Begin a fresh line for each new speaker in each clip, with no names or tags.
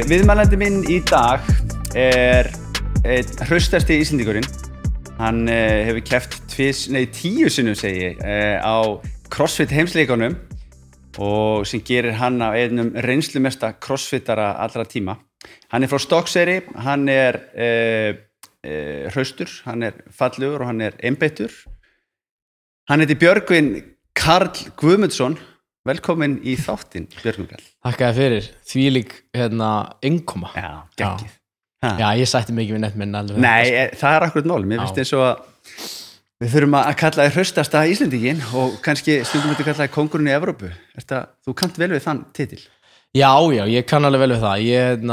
Viðmælandi minn í dag einn hraustasti Íslendingurinn. Hann hefur keppt 10 sinnum segi ég, á CrossFit heimsleikunum og sem gerir hann af einum reynslumesta crossfitara allra tíma. Hann frá Stokkseyri, hann hraustur, hann fallegur og hann einbeittur. Hann heitir Björgvin Karl Guðmundsson. Velkomin í þáttinn, Björgvin Karl.
Þakka þér fyrir, þvílík innkoma.
Já, geggið.
Já, ég sætti mig ekki við nefn minn alveg.
Nei, það akkurat mál. Mér finnst eins og að við þurfum að kalla þér hraustasta Íslendinginn og kannski stundum að kalla þér kóngurinn í Evrópu. Þú kannt vel við þann titil.
Já, ég kann alveg vel við það.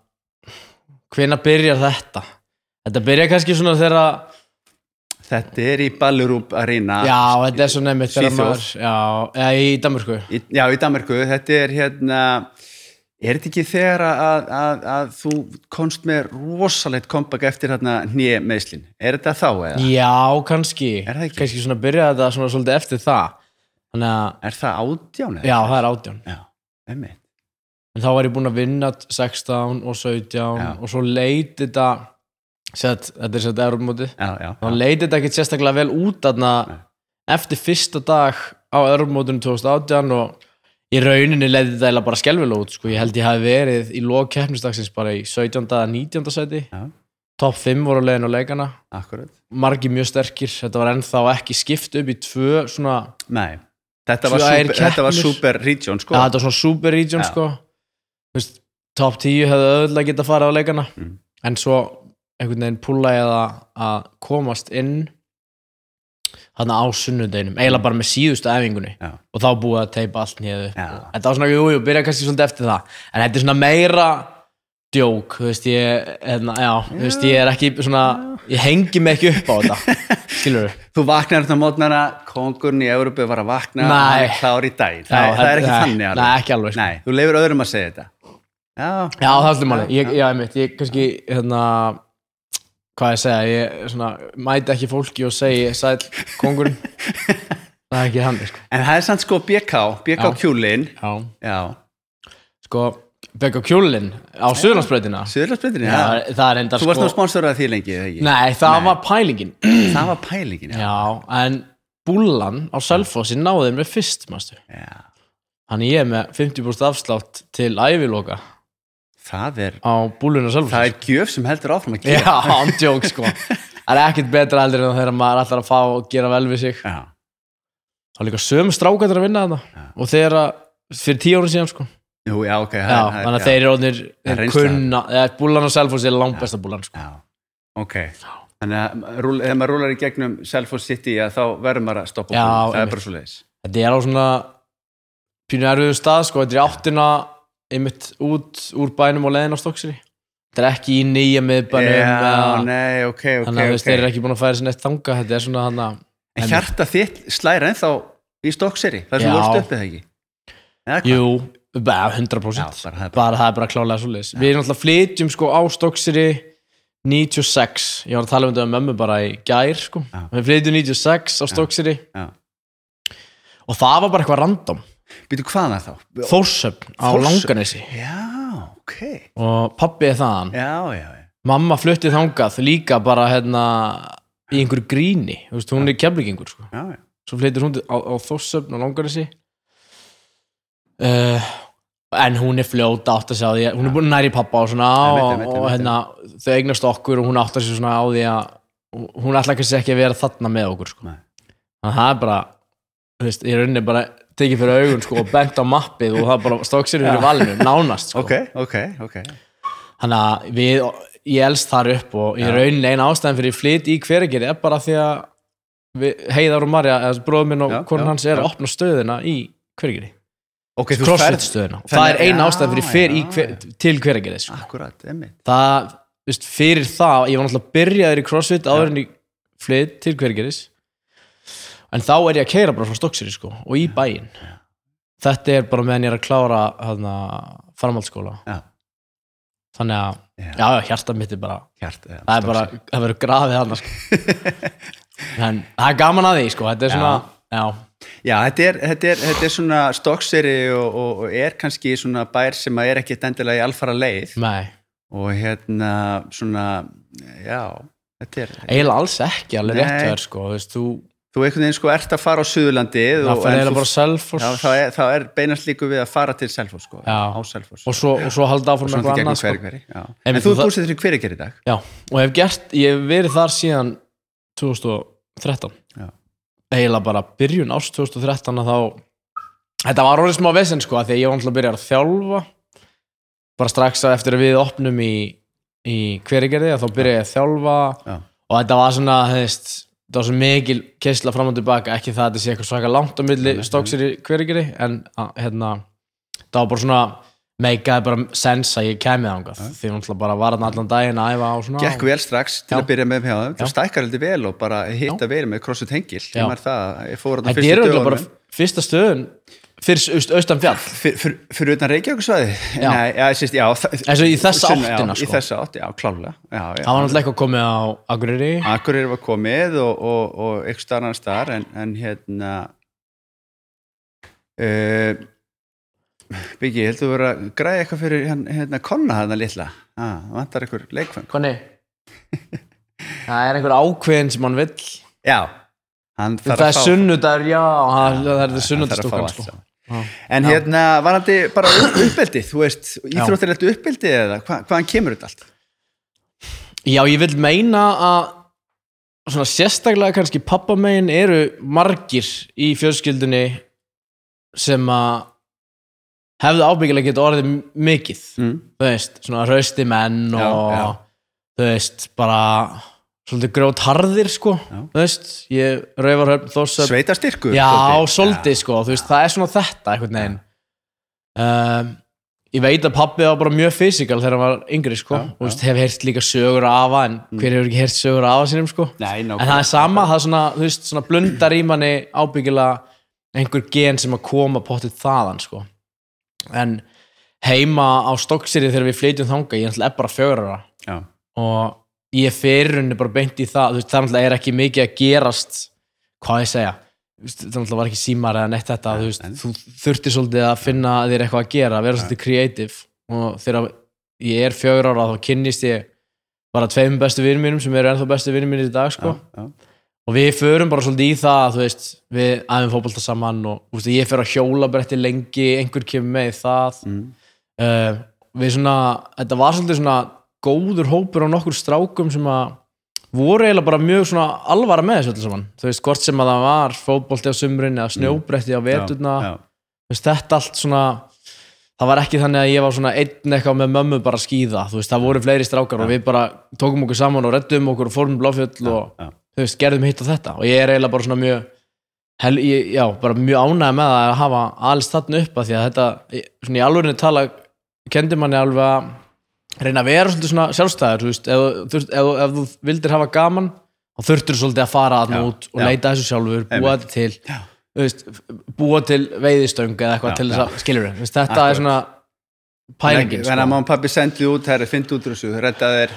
Hvenær byrjar þetta? Þetta byrjar kannski svona þegar...
Þetta í Ballerup Arena.
Já, þetta svona einmitt þegar maður... Já, í Danmörku.
Já, í Danmörku. Þetta þetta ekki þegar að þú komst með rosalegt comeback eftir hnémeiðslin? Þetta þá eða?
Já, kannski.
Er það ekki?
Kannski svona byrjaði þetta svona svolítið eftir það. Þannig að...
Er það 18?
Já, það 18.
Já, einmitt.
En þá var ég búinn að vinna 16 og 17 og svo leit þetta... Þetta sett Evrópumótið. Þá leit þetta ekkert sérstaklega vel út þarna eftir fyrsta dag á Evrópumótinu 2018 og í rauninni leið þetta eiginlega bara skelfilega út. Ég held ég hafi verið í lok keppnisdagsins bara í 17. eða 19. sæti. Topp 5 voru á leiðin á leikana.
Akkurat.
Margir mjög sterkir. Þetta var ennþá ekki skipt upp í 2 svona...
Nei, þetta var super region sko.
Ja, þetta var svona super region sko. Topp 10 hefði auðvitað getað farið á leikana. En svo einhvern veginn púlaði að komast inn þarna á sunnudeginum, eiginlega bara með síðustu æfingunni og þá búið að teipa allt niður upp. Þetta var svona, byrjaði kannski svolítið eftir það, en þetta svona meira djók, ég ekki svona, ég hengi mig ekki upp á þetta, skilurðu?
Þú vaknar þetta mótnana, kóngurinn í Evrópu var að vakna klár í dag, það ekki þannig alveg.
Nei, ekki alveg.
Nei, þú leyfir öðrum að segja þetta.
Já, það er máli, ég kannski, hvað ég segja, ég svona, mæti ekki fólki og segi sæll kóngurinn, það ekki þannig sko.
En það samt sko BK kjúlin. Já.
Sko, BK kjúlin á Suðurlandsbrautina.
Suðurlandsbrautina,
já. Það endar sko.
Þú varst nú sponsorað af því lengi, eða ekki?
Nei, það var pælingin.
Það var pælingin, já.
Já, en Búllan á Selfossi náði mér fyrst, mástu. Já. Þannig ég með 50% afslátt til æviloka.
Það
á Búlunni og Selfossi.
Það gjöf sem heldur áfram að gera.
Já, andjók sko. Það ekkert betra heldur en þegar maður ætlar að fá og gera vel við sig.
Já.
Það var líka sömu strákættir að vinna þarna. Og þegar fyrir 10 árum síðan sko.
Jú, já, ok.
Þannig að þeir orðnir kunna, Búllan og Selfossi langt besta Búllan sko.
Já, ok. Þannig að þegar maður rúlar í gegnum Selfoss City þá verður maður að stoppa Búllan. Það bara svo leiðis. Þetta
á svona pínu erfiðu stað sko. Þetta í áttina einmitt út úr bænum og leiðin á Stokkseyri. Þetta ekki í nýja miðbænum.
Já, nei, ok.
Þannig að þeir ekki búin að færa sér neitt þanga. Þetta svona hana...
En hjarta þitt slæra ennþá í Stokkseyri? Það sem vorst uppið það ekki?
Jú, 100%. Já, það bara klálega svoleiðis. Við náttúrulega flytjum sko á Stokkseyri 96. Ég var að tala um þetta með mömmu bara í gær sko. Við flytjum 96 á Stokkseyri. Og það var bara eitthvað random.
Býtu hvaðan þá?
Þórshöfn á Langanesi.
Já, ok.
Og pabbi þaðan.
Já.
Mamma flutti þangað líka bara í einhverju gríni. Hún Keflvíkingur sko.
Já.
Svo flyttir hún á Þórshöfn á Langanesi. En hún fljóta átt að sjá því. Hún búin nær í pappa og svona og þau eignast okkur og hún átt að sjá svona á því að hún ætla kannski ekki að vera þarna með okkur sko. Þannig að það bara, í rauninni bara tekið fyrir augun sko og bent á mappið og það bara Stokkseyri fyrir valinu, nánast sko.
Ok.
Þannig að ég elst þar upp og í rauninni eina ástæðan fyrir flyt í Hveragerði bara því að Heiðar og Marja, bróður minn og konun hans að opna stöðina í Hveragerði. CrossFit stöðina. Það eina ástæðan fyrir til Hveragerði sko.
Akkurat, einmitt.
Það, fyrir það, ég var náttúrulega byrjaður í CrossFit áður en í flyt til Hveragerðis. En þá ég að keyra bara frá Stokkseyri sko og í bæinn. Þetta bara meðan ég að klára framhaldsskóla. Já. Þannig að hjartað mitt bara það bara, það verður grafið þarna sko. En það gaman að því sko, þetta svona
Já, þetta svona Stokkseyri og kannski svona bær sem ekki endilega í alfara leið.
Nei.
Og svona, já, þetta
eiginlega alls ekki alveg rétt hjá þér, sko,
þú einhvern veginn ert að fara á Suðurlandið
það fyrir eiginlega bara Selfoss.
Já, það beinast líku við að fara til Selfoss, sko, á Selfoss.
Og svo halda áfram með eitthvað annað,
sko. En þú búsið í Hveragerði í dag.
Já, og ég hef verið þar síðan 2013. Já. Eiginlega bara byrjun árs 2013 að þetta var orðið smá vesen, sko, því að ég var alltaf að byrja að þjálfa bara strax eftir að við opnum í Hveragerði, þá byrjaði ég að þjálfa. Já. Og þetta var svona, það var svo mikil keisla fram og tilbaka, ekki það að þetta sé eitthvað svaka langt á milli Stokkseyri Hveragerði, en það var bara svona meikaði bara sens að ég kæmi þangað því náttúrulega bara var þarna allan daginn að æfa og svona.
Gekk vel strax til að byrja með hjá þeim, það stækkar heldur vel og bara hitta vel með CrossFit Hengil. Ég fór þarna fyrstu dögunum.
Bara fyrsta stöðun fyrir austan fjall.
Fyrir utan Reykjavíkursvæði? Nei,
í þessa áttina, sko.
Í þessa átti, já, klárlega.
Það var náttúrulega eitthvað komið á Akureyri.
Akureyri var komið og eitthvað starf staðar, en Biggi, ég held að þú verið að græða eitthvað fyrir Konna þarna litla. Vantar einhver leikfang.
Konni? Það einhver ákveðin sem hann vill.
Já.
Það sunnudagur, já, það er sunnudagsstúkan, sko.
En varandi bara uppeldið, þú veist, íþróttilegt uppeldið eða hvaðan kemur þetta allt?
Já, ég vil meina að svona sérstaklega kannski pappamegin eru margir í fjölskyldunni sem að hefðu ábyggilega getið orðið mikið, þú veist, svona hrausti menn og þú veist, bara svolítið grjótharðir, sko, þú veist, ég Raufarhöfn, Þórsöfn.
Sveitastyrkur.
Já, svolítið, sko, þú veist, það er svona þetta einhvern veginn. Ég veit að pabbi var bara mjög fysikal þegar hann var yngri, sko, og þú veist, hef heyrt líka sögur af afa, en hver hefur ekki heyrt sögur af afa sínum, sko.
Nei,
en það er sama, það er svona, þú veist, svona blundar í manni ábyggilega einhver gen sem að koma pottið þaðan, sko. En heima á Stokkseyri þegar við flytjum þangað, ég er bara 4 ára. Já. Og ég fyrirunni bara beint í það, þú veist, það er ekki mikið að gerast, hvað ég segja, það var ekki símar eða neitt þetta, þú veist, þú þurftir svolítið að finna þér eitthvað að gera, að vera svolítið creative, og þegar ég er 4 ára þá kynnist ég bara 2 bestu vinum mínum sem eru ennþá bestu vinum mínir í dag, sko. Já. Og við förum bara svolítið í það, þú veist, við æfum fótbolta saman og þú veist, ég fer á hjólabretti lengi, einhver kemur með í það. Við svona, þetta var svolítið svona góður hópur á nokkur strákum sem að voru eiginlega bara mjög svona alvara með þessu öllu saman. Þú veist, hvort sem að það var fótbolti á sumrin eða snjóbretti á veturna. Þú veist, þetta allt svona, það var ekki þannig að ég var svona einn eitthvað með mömmu bara að skíða. Þú veist, það voru fleiri strákar og við bara tókum okkur saman og reddum okkur og fórum Bláfjöll og þú veist, gerðum hitt og þetta og ég er eiginlega bara svona bara mjög ánægð með að hafa alls þarna upp að því að þetta, svona í alvörinu tala kenndi manni alveg að reyna að vera svolítið svona sjálfstæður, þú veist, ef þú vildir hafa gaman, þá þurftur svolítið að fara þarna út og leita þessu sjálfur, búa þetta til, þú veist, búa til veiðistöng eða eitthvað til þess að, skilur við, þetta er svona pælingin, sko.
Þannig að mamma og pabbi sendi út, fyndi út úr þessu, redda þér,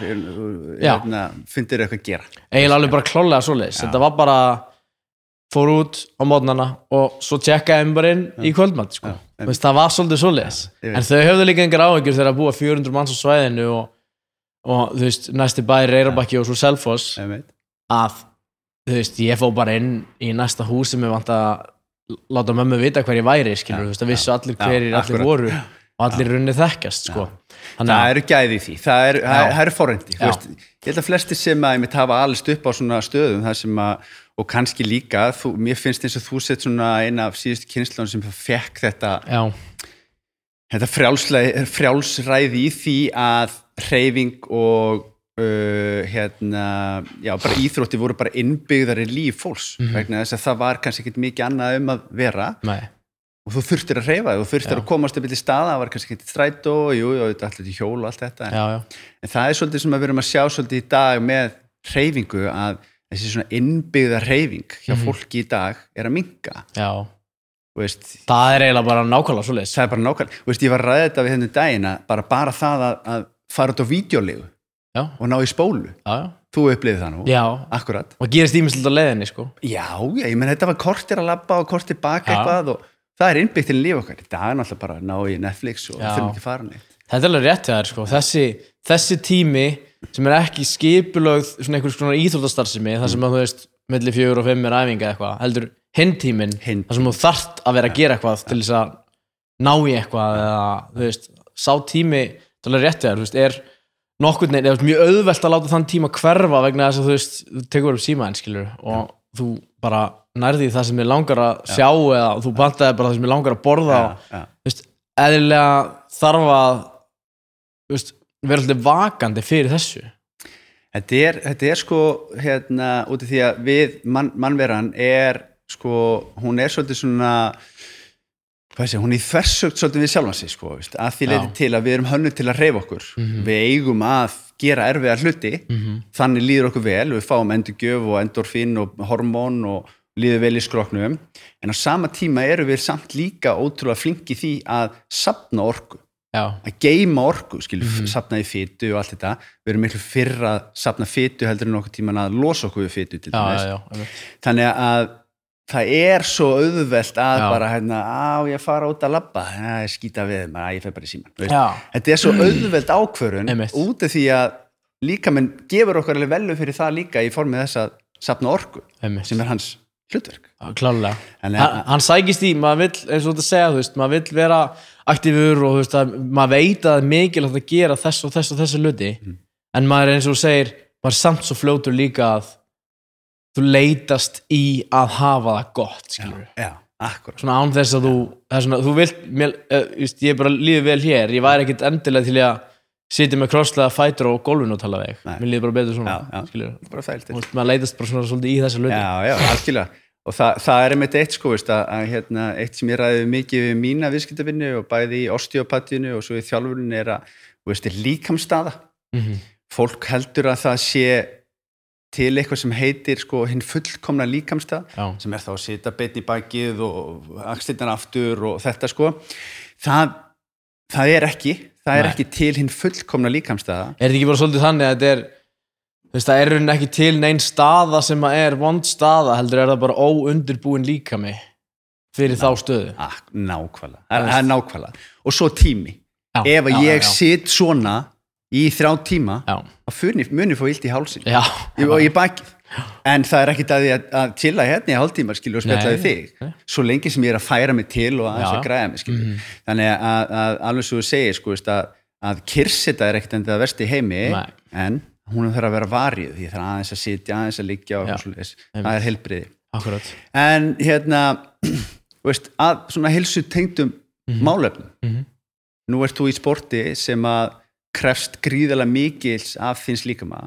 fyndir eitthvað að gera.
Eiginlega alveg bara klárlega svoleiðis. Þetta var bara, fór út á mótnana og svo tjekkaði ég bara inn í kvöldmat, sko. Það var svolítið svoleiðis. En þau höfðu líka engar áhyggjur þegar að búa 400 manns á svæðinu og þú veist, næsti bæri Eyrarbakki og svo Selfoss, að, þú veist, ég fór bara inn í næsta hús sem ég vant að láta mömmu vita hver ég væri, skilur, þú veist, að vissu allir hverjir allir voru. Og allir runni þekkjast, sko.
Það eru gæði í því, það eru forrendi. Ég held að flestir sem að ég hafa alist upp á svona stöðum, það sem að, og kannski líka, mér finnst eins og þú sett svona eina af síðustu kynslunum sem fekk þetta frjálsræði í því að hreyfing og bara íþrótti voru bara innbyggðar í líf fólks, vegna þess að það var kannski ekkert mikið annað að vera. Nei. Og þú þurftir að hreyfa þig, þú þurftir að komast upp í staða, það var kannski ekki strætó, þetta allir til hjól og allt þetta. En það er svolítið sem við erum að sjá svolítið í dag með hreyfingu, að þessi svona innbyggða hreyfing hjá fólki í dag er að minnka. Já. Það er eiginlega bara nákvæmlega svoleiðis. Það er bara nákvæmlega. Ég var að ræða þetta við þennan daginn að bara það að fara út á vídeólegu. og ná í spólu. Þú upplifði það nú.
Já.
Akkurat.
Og gerist ýmislegt á leiðinni, sko.
Já, ég menn þetta var kortir að labba og kortir baka eitthvað og það innbyggt til líf okkar. Það náttúrulega bara að ná í Netflix og þurfum ekki fara neitt.
Þetta alveg rétt hjá þér, sko. Þessi tími sem ekki skipulögð svona einhvers konar íþróttastarfsemi, þar sem að þú veist, milli 4 og 5 æfinga eitthvað, heldur hinn tíminn, þar sem þú þarft að vera að gera eitthvað til þess að ná í eitthvað eða, þú veist, sá tími, þetta alveg rétt hjá þér, þú veist, nokkurn veginn, það er mjög auðvelt að láta þann tíma hverfa vegna þess að þú veist, þú tekur upp símaðinn, skilur, og þú bara nærði það sem er langar að sjá eða þú pantaði bara það sem er langar að borða og, þú veist, eðlilega þarf að, þú veist, vera alltaf vakandi fyrir þessu.
Þetta er sko, út af því að við, mannveran sko, hún svolítið svona, hún þversögt svolítið við sjálfan sig, sko, veist, að því leiti til að við erum hönnuð til að hreyfa okkur. Við eigum að gera erfiða hluti, þannig líður okkur vel, við fáum endurgjöf og endorfín og hormón og líður vel í skroknum, en á sama tíma erum við samt líka ótrúlega flinki því að safna orku. Að geyma orku, safna í fitu og allt þetta, við erum miklu fyrr að safna fitu heldur en nokkuð tíman að losa okkur við fitu til dæmis. Þannig að það svo auðvelt að bara ég fara út að labba, ég skýta við ég fer bara í síman. Þetta svo auðvelt ákvörðun út af því að líkaminn gefur okkar alveg velu fyrir það líka í formið þess að safna orku sem hans hlutverk.
Klárlega. Hann sækist í, maður vill, eins og þetta segja, þú veist, maður vill vera aktífur og þú veist að maður veit að það er mikilvægt að gera þess og þessu hluti, en maður eins og segir, maður samt svo fljótur líka að þú leitast í að hafa það gott, skilur.
Já, akkurat.
Svona án þess að þú vilt, ég bara líður vel hér, ég væri ekkert endilega til að sitja með krosslega fætur og gólfinu og tala veg. Mér líður bara betur svona, skilur.
Bara þægilegt.
Maður leitast bara svona svolítið í þessu hluti.
Já, algjörlega. Og það einmitt eitt, sko, veist, að eitt sem ég ræði mikið við mína viðskiptavinnu og bæði í osteopatíunni og svo í þjálfuninni veist, líkamsstaða. Fólk heldur að það sé til eitthvað sem heitir sko hinn fullkomna líkamsstaða, sem þá að sitja beinn í bakið og axlirnar aftur og þetta sko. Það ekki til hinn fullkomna líkamsstaða.
Þetta ekki bara svolítið þannig að þetta það ekki til neinn staða sem vond staða, heldur það bara óundirbúin líkami fyrir þá stöðu.
Nákvæmlega. Það nákvæmlega. Og svo tími. Ef ég sit svona í 3 tíma, þá muni fá illt í hálsin og í bakið. En það ekki að chilla hérna í hálftíma, skilur, og spjalla við þig. Svo lengi sem ég að færa mig til og aðeins að græða mig, skilur. Þannig að alveg svo þú segir, sko, að kyrseta ekkert en það verst í heimi, en hún þarf að vera varið, því það aðeins að sitja, aðeins að liggja og það heilbriði.
Akkurat.
En veist, að svona heilsu tengdum málefnum. Nú ert þú í sporti sem að krefst gríðarlega mikils af þins líkama.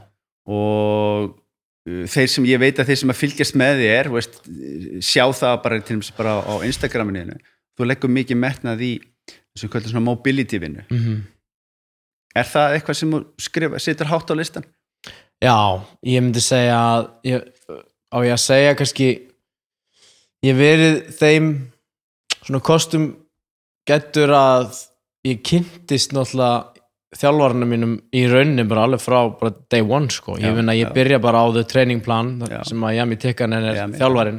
Og þeir sem ég veit að þeir sem að fylgjast með þér, veist, sjá það bara til dæmis bara á Instagraminu. Þú leggur mikið metnað í þessum kvöldu svona mobility-vinnu. Það eitthvað sem þú situr hátt á listan?
Já, ég myndi segja að ég að segja kannski ég verið þeim svona kostum getur að ég kynntist náttúrulega þjálfarnir mínum í rauninni bara alveg frá bara day one, sko. Ég finna að ég byrja bara á the training plan sem að Jami Tikkanen þjálfarinn.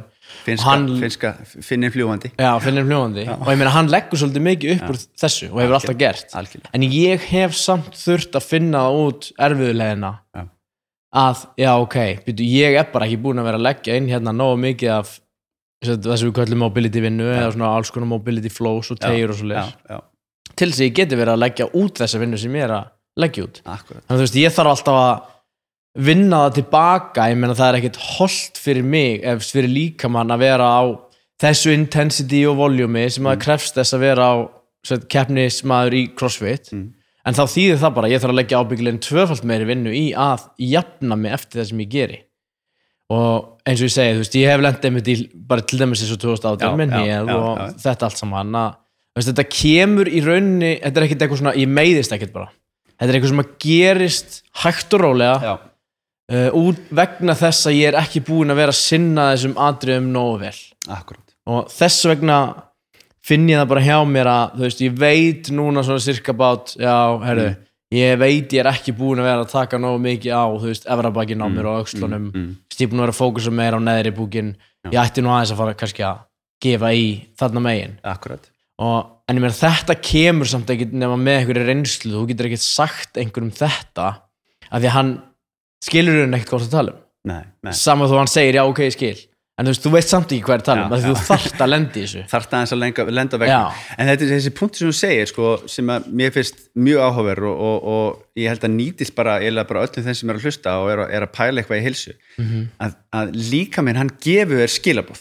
Finnir fljúandi.
Já, Finnir fljúandi. Og ég meina, hann leggur svolítið mikið upp úr þessu og hefur alltaf gert. En ég hef samt þurft að finna út erfiðulegina að, ég bara ekki búin að vera að leggja inn hérna nógu mikið af þessu við kallum mobility vinnu eða svona alls konar mobility flows og tegjur og svo leys. Til þess að ég geti verið að leggja út þessa vinnu sem ég að leggja út. Þannig þú veist, ég þarf alltaf að vinna það tilbaka, ég meina það ekkert holdt fyrir mig, ef fyrir líkamann að vera á þessu intensity og voljumi sem að krefst þess að vera á keppnismaður í CrossFit, en þá þýðir það bara, ég þarf að leggja ábyggilega 2-falt meiri vinnu í að jafna mig eftir það sem ég geri. Og eins og ég segi, þú veist, ég hef lent einmitt í bara til dæmis eins og 2018 minni og þetta allt saman, að þetta kemur í rauninni, þetta ekkert eitthvað svona, ég meiðist ekkert bara, þetta eitthvað sem að gerist hægt og rólega út vegna þess að ég ekki búin að vera að sinna þessum atriðum nógu vel.
Akkurat.
Og þess vegna finn ég það bara hjá mér að, þú veist, ég veit núna svona cirka bát, ég veit ég ekki búin að vera að taka nógu mikið á, þú veist, efrabakinn á mér og öxlunum, ég er búin að vera að fókusa meira á neðri búkinn, ég ætti nú aðeins að fara kannski að gefa í þarna megin.
Akkurat.
En ég meina þetta kemur samt ekki nema með einhverju reynslu, þú getur ekkert sagt einhverjum þetta, af því að hann skilur hann ekkert hvort að tala um.
Nei.
Saman þó hann segir, já, ok, ég skil. En þú veist samt ekki hvað er tala um, af því þú þarft að lenda í þessu.
Þarft aðeins að lenda vegna. En þetta er þessi punktur sem þú segir, sko, sem að mér finnst mjög áhugaverður og ég held að nýtist bara öllum þeim sem að hlusta og er að pæla eitthvað í heilsu. Að líkaminn, hann gefur þér skilaboð.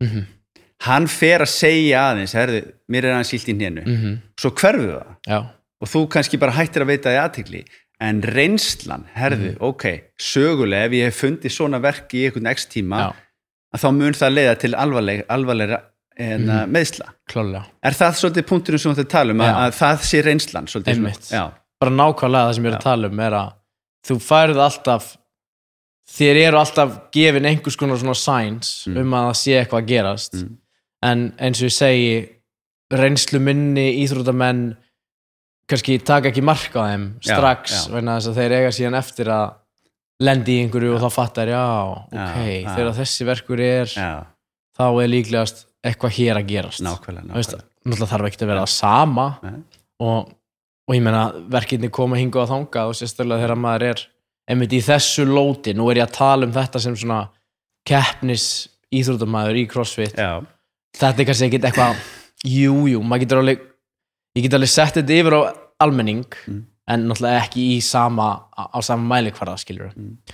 Hann fer að segja aðeins, herðu, mér aðeins sílt í hnénu. Svo hverfu það. Já. Og þú kannski bara hættir að veita því athygli. En reynslan, herðu, ok, sögulega, ef ég hef fundið svona verk í einhvern x tíma, að þá mun það leiða til alvarlegra meðsla.
Klárlega.
Er það svolítið punkturinn sem þú ætti að tala um, að það sé reynslan svolítið?
Einmitt. Bara nákvæmlega það sem ég er að tala um er að þú færð alltaf, þér eru alltaf gefin einhvers konar svona signs að það sé eitthvað að gerast. En eins og ég segi, reynslu minni íþróttamenn kannski taka ekki mark á þeim strax, vegna þess að þeir eiga síðan eftir að lendi í einhverju og þá fattar þegar þessi verkur þá er líklegast eitthvað hér að gerast.
Nákvæmlega.
Náttúrulega þarf ekki að vera það sama og ég meina verkinni koma hingað og þangað og sérstaklega þegar maður er einmitt í þessu lóti, nú er ég að tala um þetta sem svona keppnis íþróttamaður í CrossFit. Þetta er kannski ekkert eitthvað maður ég get alveg sett þetta yfir á almenning en náttúrulega ekki á sama mælikvarða, skilur.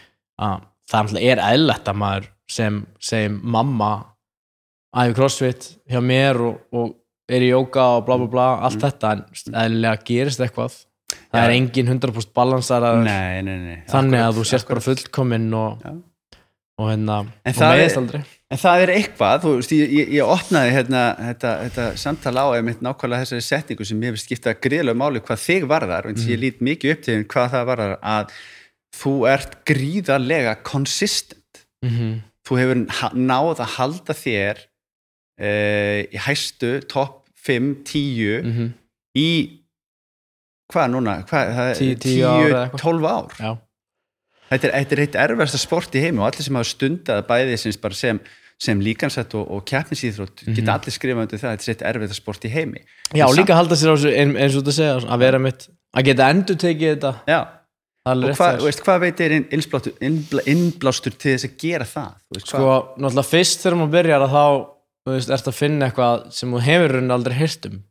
Það náttúrulega eðlilegt að maður sem mamma æfi CrossFit hjá mér og er í jóga og bla bla bla, allt þetta, en eðlilega gerist eitthvað. Það er engin 100% balansar þannig að þú sért bara fullkominn og meðist aldrei.
En það er eitthvað, þú veist, ég opnaði þetta samtala á einmitt nákvæmlega þessari setningu sem ég hef skiptað gríðlega máli hvað þig varðar, og ég lít mikið upp til hvað það varðar, að þú ert gríðarlega consistent. Þú hefur náð að halda þér í hæstu topp 5, 10 í hvað núna? 10-12 ár. Já. Þetta er eitt erfiðasta sport í heimi og allir sem hafa stundað bæði sem líkansett og keppnisíþrótt geta allir skrifað undir það, þetta er eitt erfiðasta sport í heimi. Já, og líka halda sér á þessu eins og þú segja, að vera að geta endurtekið þetta. Já, og hvað veit er innblástur til þess að gera það?
Sko, náttúrulega fyrst þegar maður byrjar að þá ertu að finna eitthvað sem þú hefur aldrei heyrt um.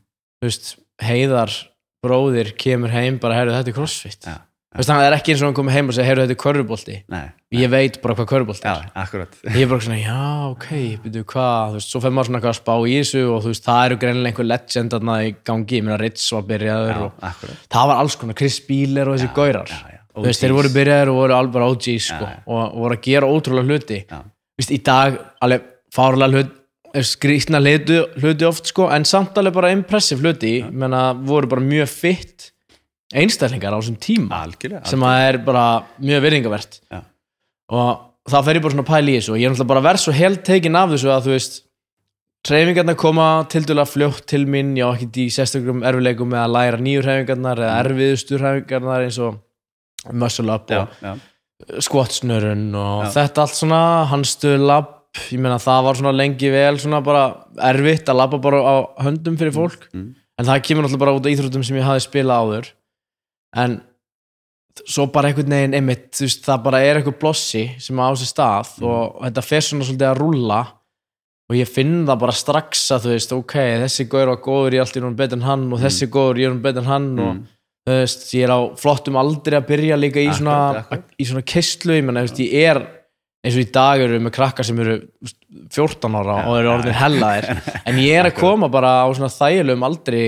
Heiðar bróðir kemur heim bara, heyrðu, þetta er CrossFit. Það er ekki eins og hann komið heim og segja, heyrðu, þetta er körfubolti. Ég veit bara hvað körfubolti er.
Akkurat.
Ég er bara svona, já, ok, byrju hvað, svo fer maður svona eitthvað að spá í þessu og það eru greinilega einhver legend þarna í gangi, ég meina Ritz var byrjaður og það var alls konar, Chris Bieler og þessi gaurar. Þeir voru byrjaður og voru alveg OGs og voru að gera ótrúlega hluti. Í dag, alveg fárlega skrýtna hluti oft, en samt alveg bara impressive hluti, menna voru bara mjög fit einstaklingar á þessum tíma. Algjörlega. Sem að er bara mjög virðingavert. Og þá fer ég bara svona að pæla í þessu og ég er náttúrulega bara verð svo heltekinn af þessu að þú veist, hreyfingarnar koma tildulega fljótt til mín, ég á ekkert í sérstökum erfiðleikum með að læra nýju hreyfingarnar eða erfiðustu hreyfingarnar eins og muscle up og squat-snörun og þetta allt svona, handstuðlapp, ég meina það var svona lengi vel svona bara erfitt að labba bara á höndum fyrir fólk, en það kemur náttúrulega bara út af íþróttum sem ég hafði spilað áður. En svo bara einhvern veginn einmitt, þú veist, það bara er eitthvað blossi sem á sér stað og þetta fer svona svolítið að rúlla og ég finn það bara strax að þú veist, ok, þessi gaur var góður, ég er alltaf betur en hann og þessi góður, ég er betur en hann og þú veist, ég er á flottum aldri að byrja líka í svona kistlu, ég menna, þú veist, ég er eins og í dag eru með krakkar sem eru 14 ára og eru orðin hellaðir en ég er að koma bara á svona þægilegum aldri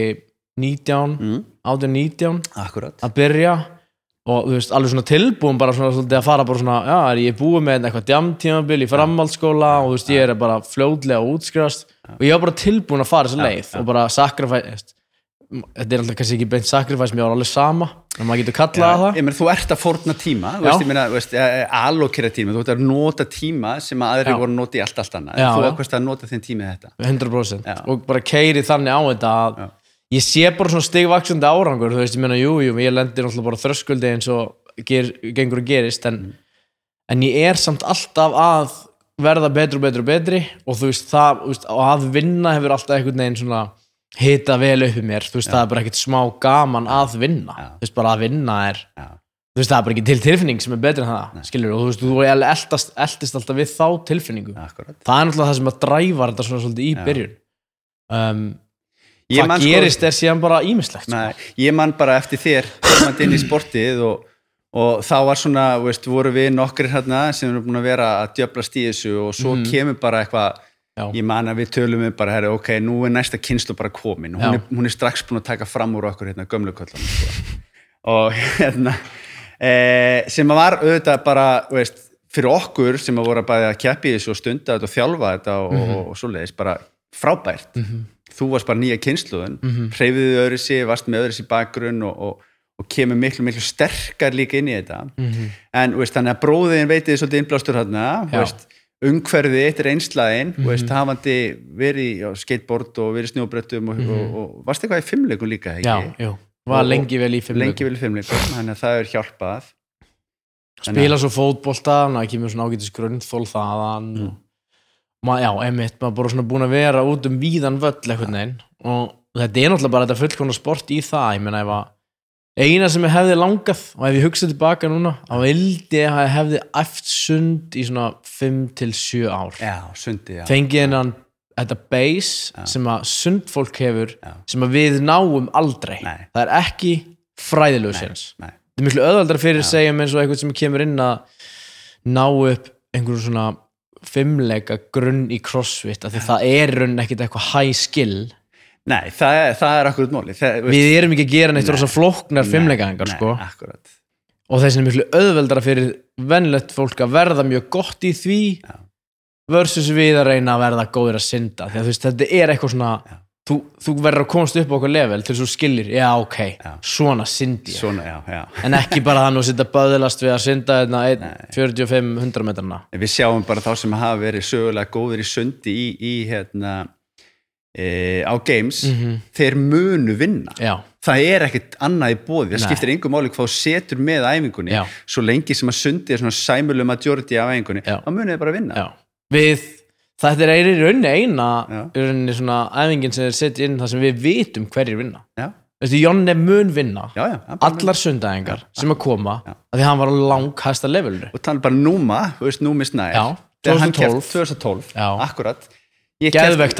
18-19 að byrja og þú veist, alveg svona tilbúin bara svona svolítið að fara bara svona, já, ég er búið með eitthvað djamtímabil í framhaldsskóla og þú veist, ég er bara fljótlega að útskrifast og ég var bara tilbúin að fara þessa leið og bara sacrifice, þetta er alltaf kannski ekki beint sacrifice, mér var alveg sama en maður getur kallað það.
Ég meina, þú ert að fórna tíma, ég meina, allokera tíma, þú ert að nota tíma sem að aðrir voru að nota í allt annað, þú ákvæmst að nota þinn tíma í þetta.
100% og bara keiri þannig á þetta að ég sé bara svona stigvaxandi árangur, þú veist, ég meina, jú, ég lendir náttúrulega bara þröskuldi eins og gengur og gerist, en ég samt alltaf að verða betri og þú veist, og að vinna hefur alltaf einhvern veginn svona hita vel upp í mér, þú veist, það bara ekkert smá gaman að vinna, þú veist, bara að vinna þú veist, það bara ekki til tilfinning sem betri en það, skilur, og þú veist, þú eldist alltaf við þá tilfinningu. Akkurat. Það náttúrulega það sem að dræfa þetta svona svolítið í byrjun. Hvað gerist síðan bara ýmislegt.
Ég man bara eftir þér komandi inn í sportið og þá var svona, veist, voru við nokkrir hérna sem erum búin að vera að djöflast í þessu og svo kemur bara eitthvað, ég man að við tölum við bara, ok, nú næsta kynslóð bara komin, hún strax búin að taka fram úr okkur hérna gömlu köllunum, sko. Og hérna, sem að var auðvitað bara, veist, fyrir okkur sem að voru að keppa í þessu og stunda þetta og þjálfa þetta og svoleiðis, bara frábært. Þú varst bara nýja kynslóðin, hreyfiðu öðru sig, varst með öðru sig bakgrunn og kemur miklu sterkar líka inn í þetta. En veist, þannig að bróðin veitið svolítið innblástur hérna, veist, umhverfið eitt einslaðin, veist, hafandi verið á skateboard og verið snjóbröttum og varst eitthvað í fimmleikum líka, ekki?
Já, var lengi vel í fimmleikum,
þannig að það er hjálpað.
Spila svo fótbolta, það kemur svona ágætis grundþol þaðan já, einmitt, maður bara svona búin að vera út víðan völl einhvern veginn og þetta náttúrulega bara þetta fullkomna sport í það, ég meina ef að eina sem ég hefði langað og ef ég hugsaði tilbaka núna, þá vildi ég að ég hefði æft sund í svona 5-7 ár.
Já, sundi, já.
Fengið hennan þetta base sem að sundfólk hefur, sem að við náum aldrei. Nei. Það er ekki fræðilegur séns. Það er miklu auðveldara fyrir segjum eins og eitthvað sem kemur inn að ná upp einhverjum svona fimmleika grunn í crossfit, af því það er raun ekkert eitthvað high skill.
Nei, það er akkurat máli.
Við erum ekki að gera neitt rosa flóknar fimmleikaðingar, sko.
Nei, akkurat.
Og þess er miklu auðveldara fyrir venjulegt fólk að verða mjög gott í því versus við að reyna að verða góðir að synda. Því að þú veist, þetta er eitthvað svona, þú verður að komast upp á okkur level til þú skilir, ok, svona syndi ég. Svona, já. En ekki bara þannig að synda böðlast við að synda 45-100 metrana.
Við sjáum bara þá sem hafa verið sögulega góðir í sundi í hérna, á games, þeir munu vinna. Já. Það er ekkert annað í boði, það skiptir engu máli hvað þú setur með æfingunni, svo lengi sem að sundi er svona sæmuleg majority af æfingunni, þá munið þið bara vinna.
Þetta er í rauninni svona æfingin sem þeir setja inn það sem við vitum hverjir vinna. Veistu, Jonni mun vinna allar sundaæfingar sem að koma af því hann var á langhæsta levelinu.
Og tala bara Númi Snær 2012, akkurat. Ég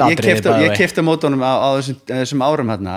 keypti mótunum á þessum árum hérna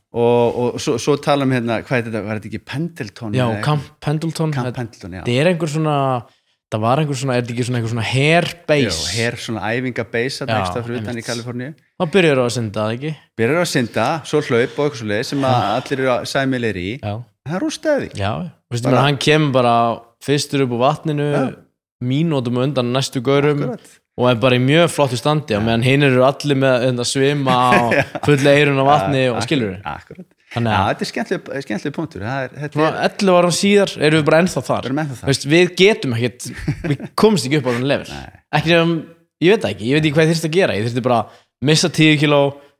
og svo tala hérna, hvað er þetta, var þetta ekki Pendleton?
Já, Camp Pendleton, það er einhver svona, er þetta ekki svona einhver svona hair base?
Já, hair svona æfingabase að næsta fyrir utan í Kaliforníu.
Þá byrjar þú að synda, ekki?
Byrjar að synda, svo hlaup og eitthvað svo leið sem allir eru sæmilegir í. Það er rústaði.
Já, veistu mér, hann kemur bara fyrstur upp á vatninu, mínútum undan næstu gaurum og er bara í mjög flottu standi og meðan hinn eru allir með að svima og fulla eyrun á vatni og skilur við.
Akkurat. Þetta er skemmtileg punktur.
11 árum síðar erum við bara ennþá þar. Við getum ekkert, við komumst ekki upp á þann level. Ekki sem, ég veit ekki hvað ég þyrst að gera. Ég þyrst bara missa 10 kíló,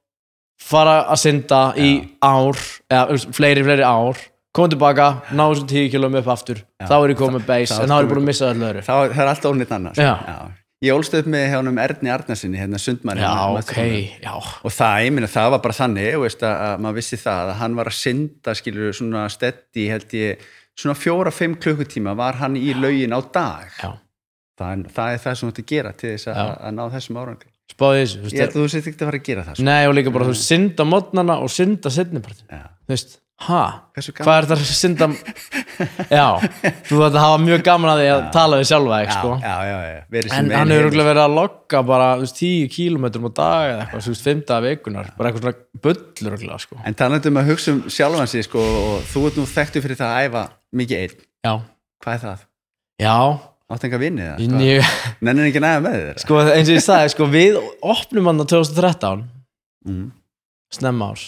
fara að synda í ár, eða fleiri ár, koma tilbaka, ná þessum 10 kílóum upp aftur, þá er ég komið base, en þá er ég búin að missa öll öðru.
Það er alltaf ónýtt annars. Ég ólst upp með hjá Erni Arnarsinni, hérna sundmanni. Og það var bara þannig, veist, að maður vissi það að hann var að synda, skilur, svona steady, held ég, svona 4-5 klukkutíma var hann í laugin á dag. Það er það sem þú ætti að gera til þess að ná þessum árangri.
Spáði þessu.
Ég held að þú sétt ekki að fara að gera það.
Nei, og líka bara þú synda mótnana og synda seinnipartinn. Þú veist, hvað er það að synda? Já, þú ætti að hafa mjög gaman að því að tala við sjálfa þig, sko. En hann hefur örugglega verið að logga bara 10 kílómetrum á dag eða eitthvað, 5 daga vikunar, bara eitthvað svona bullur örugglega, sko.
En talandi að hugsa sjálfan sig, sko, og þú ert nú þekktur fyrir það að æfa mikið einn. Já. Hvað er það?
Já.
Áttu enga vinni það? Nennir ekki næða með þér?
Sko, eins og ég sagði, sko, við opnum hann á 2013 snemma árs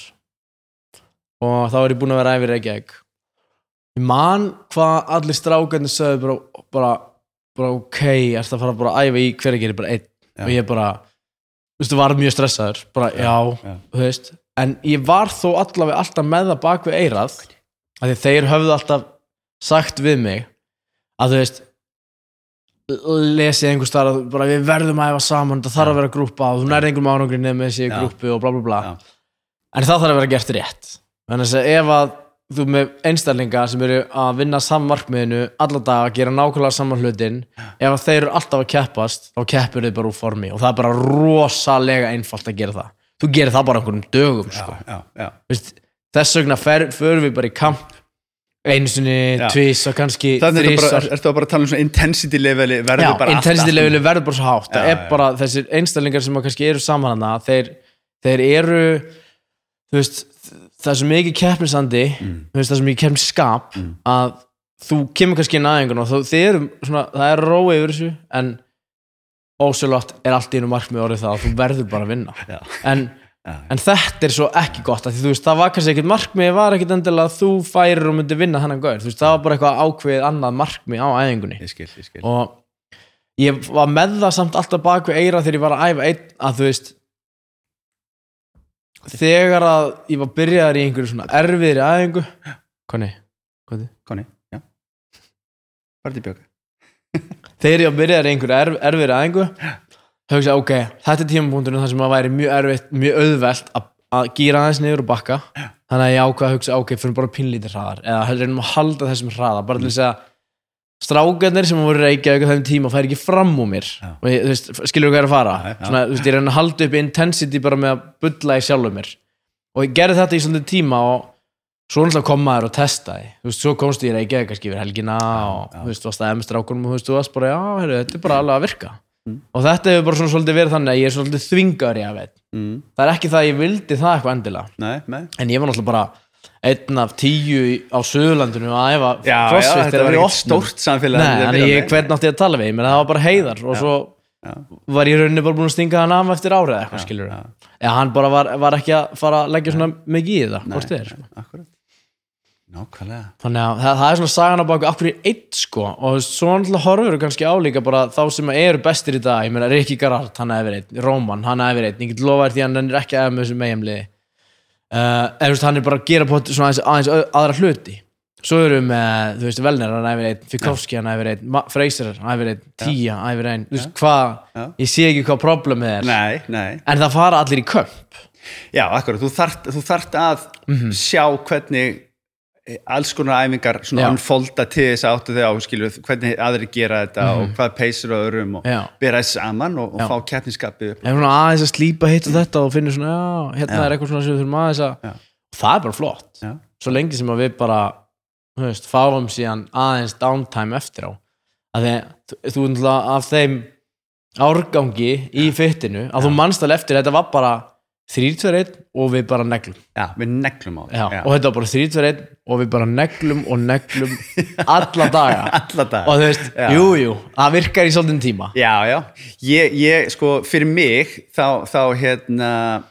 og þá er ég búin að vera æfir Reykjavík. Ég man hvað allir strákarnir sögðu bara ok, ertu að fara bara að æfa í Hveragerði bara einn og ég bara, þú veist, var mjög stressaður bara já, þú veist, en ég var þó allavega alltaf með það bak við eyrað af því þeir höfðu alltaf sagt við mig að þú veist lesið einhvers staðar að bara við verðum að æfa saman, það þarf að vera grúppa og þú nærði einhverjum árangri nema þessi grúppu og bla bla bla en það þarf að vera gert rétt þannig að ef að þú með einstaklinga sem eru að vinna saman markmiðinu alla daga, gera nákvæmlega saman hlutin ef að þeir eru alltaf að keppast þá keppur þið bara úr formi og það er bara rosalega einfalt að gera það þú gerir það bara einhverjum dögum sko. Vist, þess vegna förum við bara í kamp einu sinni, tvís og kannski þrísar.
Ertu bara að tala svona intensity leveli verður bara allt.
Intensity leveli verður bara svo hátt. Það bara þessir einstaklingar sem kannski eru saman hana, þeir eru, þú veist, það er svo mikið keppnisandi, þú veist, það er svo mikið keppnisskap að þú kemur kannski inn aðeingun og þið eru svona, það er rói yfir þessu, en ósjálfrátt er allt í einu markmið orðið það að þú verður bara að vinna. En þetta er svo ekki gott að því þú veist, það var kannski ekkert markmið var ekkert endilega að þú færir og myndir vinna hennan gaur, þú veist, það var bara eitthvað ákveðið annað markmið á æfingunni.
Ég skil.
Og ég var með það samt alltaf bak við eyra þegar ég var að æfa einn að þú veist þegar að ég var byrjaðar í einhverju svona erfiðri æfingu Konni,
já Bara til bjöka
Þegar ég var byrjaðar í einhverju erfiðri æfingu hugsa, ok, þetta er tímapunkturinn þar sem að væri mjög erfitt, mjög auðvelt að gíra aðeins niður og bakka þannig að ég ákvað að hugsa, ok, fyrir bara pínlítið hraðar eða reynum að halda þessum hraða bara til þess að strákarnir sem voru Reykjavík á þeim tíma færi ekki fram úr mér og ég, þú veist, skilur hvað er að fara svona, þú veist, ég reyna að halda upp intensity bara með að bulla í sjálfum mér og ég gerði þetta í svona tíma og svo náttúrulega kom maður og testaði þú veist, svo komst ég í Reykjavík kannski yfir helgina og þú veist, varst aðeins strákunum og þú veist, þú varst bara, já, heyrðu, þetta er bara alveg að virka og þetta hefur bara svona svolítið verið þannig að ég er svolítið þvingaður í að veit það er ekki það að ég vildi það eitthvað endilega en ég var náttúrulega bara 1 af 10 á Suðurlandinu að æfa crossfit
þetta var ekki stórt samfélag
en ég hvern átti að tala við menn það var bara Heiðar og svo var ég rauninni bara búin að stinga hann af eftir árið eitthvað skilur hann bara var ekki að fara að leggja svona mikið í það hvort þið er
akkurat nákvæmlega
þannig að það er svona sagan á baku af hverju eitt sko og svo náttúrulega horfur kannski álíka bara þá sem eru bestir í dag ég meina Ricky Garrard, hann er yfir einn Róman, hann er yfir einn, ég get lofa þér því hann er ekki að með þessu meginliði hann er bara að gera på svona aðeins aðra hluti svo eru við með, þú veist, Velner, hann er yfir einn Fikowski, hann er yfir einn, Fraser, hann er yfir einn Tia, hann er yfir einn, þú veist hvað ég sé ekki hvað problemið er
nei.
En það fara allir í kömp
já, akkurat, þú þarft að sjá hvernig alls konar æfingar svona unfolda til þess að áttu þau á skilur hvernig aðrir gera þetta og hvað peysir á öðrum og bera þess saman og fá keppnisskapið upp
en aðeins að slípa hitt og þetta og finna svona hérna er eitthvað svona sem við þurfum aðeins að og það er bara flott svo lengi sem að við bara þú veist, fáum síðan aðeins downtime eftir á að þú af þeim árgangi í fittinu að þú manst alveg eftir þetta var bara 3-2-1 og við bara neglum
við neglum á
það og þetta var bara 3-2-1 og við bara neglum alla daga og þú veist, jú, það virkar í svolítinn tíma
já, ég sko, fyrir mig þá hérna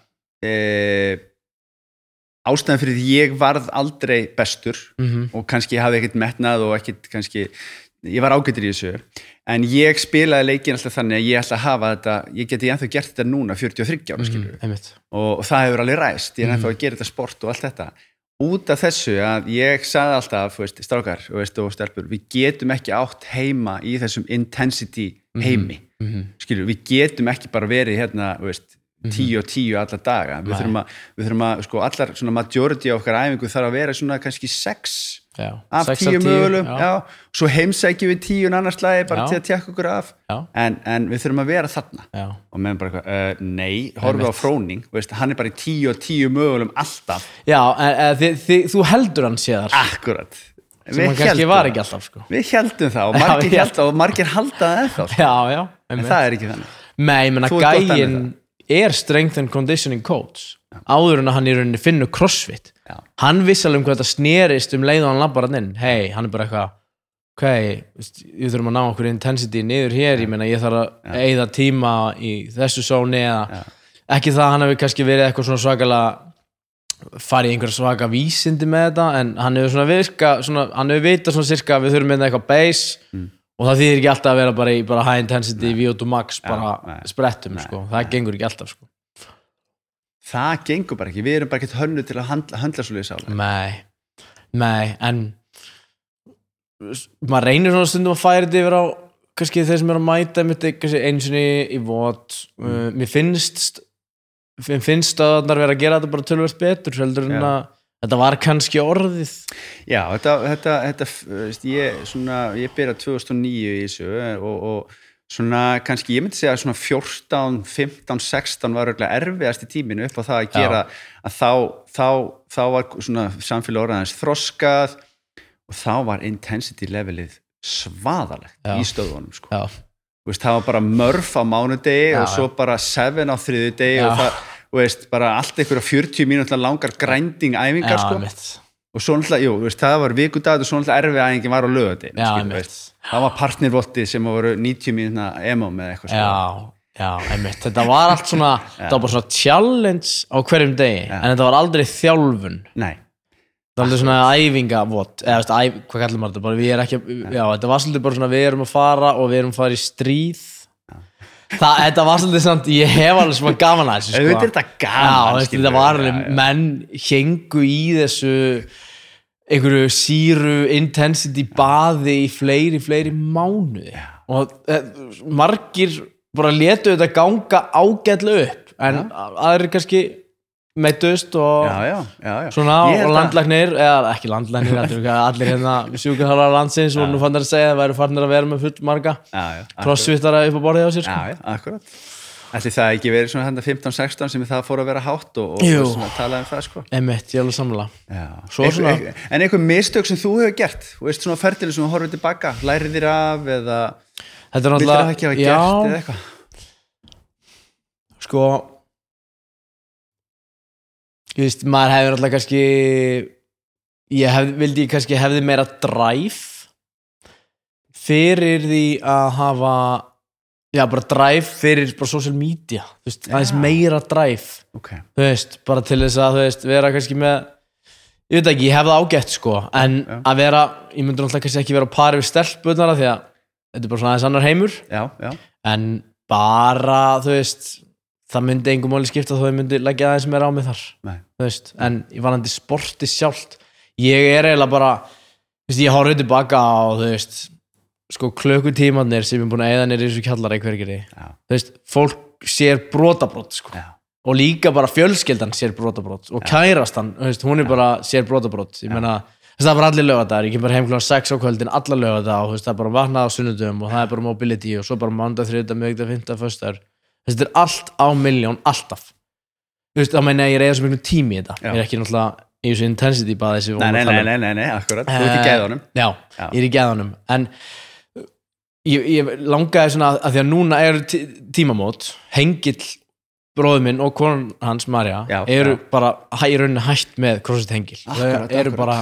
ástæðan fyrir því ég varð aldrei bestur og kannski hafði ekkert metnað og ekkert kannski ég var ágætur í þessu en ég spilaði leikinn alltaf þannig að ég ætla að hafa þetta ég geti ennþá gert þetta núna 43 ára skilur og það hefur alveg ræst ég er ennþá að gera þetta sport og allt þetta út af þessu að ég sagði alltaf veist, strákar og stelpur við getum ekki átt heima í þessum intensity heimi skilur, við getum ekki bara verið hérna veist, 10 og 10 alla daga við þurfum að sko allar svona majority af okkar æfingu þarf að vera svona kannski 6 af 10 mögulegum svo heimsækjum við 10 annars lagi bara til að tjekka okkur af en við þurfum að vera þarna og meðan bara nei, horfum við á Fróning veist, hann er bara í 10 og 10 mögulegum alltaf
þú heldur hann séðar
akkurat
sem hann kannski var ekki alltaf sko.
við heldum það og margir halda það ennþá sko. en það er ekki þannig
nei, menna gæinn er strength and conditioning coach áður en að hann í rauninni finnur crossfit hann vissi alveg hvað þetta snerist leið og hann labbar hann inn hann er bara eitthvað ok, ég þurfum að ná okkur intensity niður hér, ég meina ég þarf að eyða tíma í þessu zóni eða ekki það hann hefur kannski verið eitthvað svona svakalega farið í einhverja svaka vísindi með þetta en hann hefur svona virka hann hefur vitað svona cirka við þurfum með eitthvað base og það þýðir ekki alltaf að vera bara í high intensity VO2 max bara sprettum sko, það gengur ekki alltaf sko
það gengur bara ekki, við erum bara ekki hönnu til að höndla svoleiðis álag.
Nei, en maður reynir svona stundum að færa þetta yfir á kannski þeir sem eru að mæta einsinni í vot mér finnst stöðarnar vera að gera þetta bara töluvert betur heldur en að þetta var kannski orðið.
Já, þetta ég byrja 2009 í þessu og svona kannski, ég myndi segja svona 14, 15, 16 var örugglega erfiðasti tíminu upp á það að gera að þá var svona samfélag orðaðins þroskað og þá var intensity levelið svaðalegt í stöðunum sko. Það var bara mörf á mánudegi og svo bara 7 á þriðjudegi og það, bara allt einhverja 40 mínútna langar grinding æfingar sko. Og svo náttúrulega, það var vikudag og svo náttúrulega erfið æfingin var á laugardegi. Það var partnervotti sem voru 90 mínútna emo með eitthvað sko.
Já, einmitt. Þetta var allt svona, þetta var bara svona challenge á hverjum degi, en þetta var aldrei þjálfun.
Nei.
Það var aldrei svona æfingavott, eða hvað kallar maður þetta, bara við erum ekki, þetta var svolítið bara svona við erum að fara og við erum að fara í stríð. Þetta var svolítið samt, ég hef alveg svona gaman að þessu, sko.
Þetta er þetta gaman.
Já, þetta var alveg, menn héngu í þessu einhverju sýru intensity baði í fleiri mánuði og margir bara létu þetta ganga ágætlega upp, en aðrir kannski meiddust og svona og landlæknir, eða ekki landlæknir allir hérna sjúkraþjálfarar landsins og nú fann þær að segja að það væru farnir að vera með full marga crossfittara upp á borðið á sér sko.
Já, akkurat. Ætli það ekki verið svona 15-16 sem það fór að vera hátt og talaði það sko.
Einmitt, ég alveg sammála.
En einhver mistök sem þú hefur gert, þú veist svona ferdileg sem þú horfir tilbaka, lærið þér af eða vildir það ekki hafa gert eða eitthvað?
Sko maður hefur alltaf kannski vildi kannski hefði meira drive fyrir því að hafa bara drive fyrir bara social media aðeins meira drive bara til þess að vera kannski með ég veit ekki, ég hef það ágætt sko en að vera, ég myndi náttúrulega kannski ekki vera á pari við stelpurnar því að þetta er bara svona aðeins annar heimur en bara, það myndi engum máli skipta þó ég myndi leggja aðeins meira á mig þar en ég varandi sporti sjálft ég er eiginlega bara ég horfði tilbaka á sko klukkutímarnir sem ég er búin að eyða niður í þessu kjallara í Hveragerði fólk sér brotabrot sko og líka bara fjölskyldan sér brotabrot og kærastan, hún er bara sér brotabrot ég meina, það er bara allir laugardagar ég kem bara heim klukkan 6 á kvöldin alla laugardaga og það er bara vaknað á sunnudögum og það er bara mobility og svo bara mánudag, þriðjudag, miðvikudag, fimmtudag, föstudagur þetta er allt á milljón, alltaf þá meina ég reyða svo mjög tími í þetta ég er ekki náttúrulega í þessu intensity baði
Nei, akkurat, þú ert í geðunum
Já, ég er í geðunum en ég langaði svona að því að núna eru tímamót Hengill, bróður minn og konan hans, Marja eru bara í rauninni hætt með CrossFit Hengill þau eru bara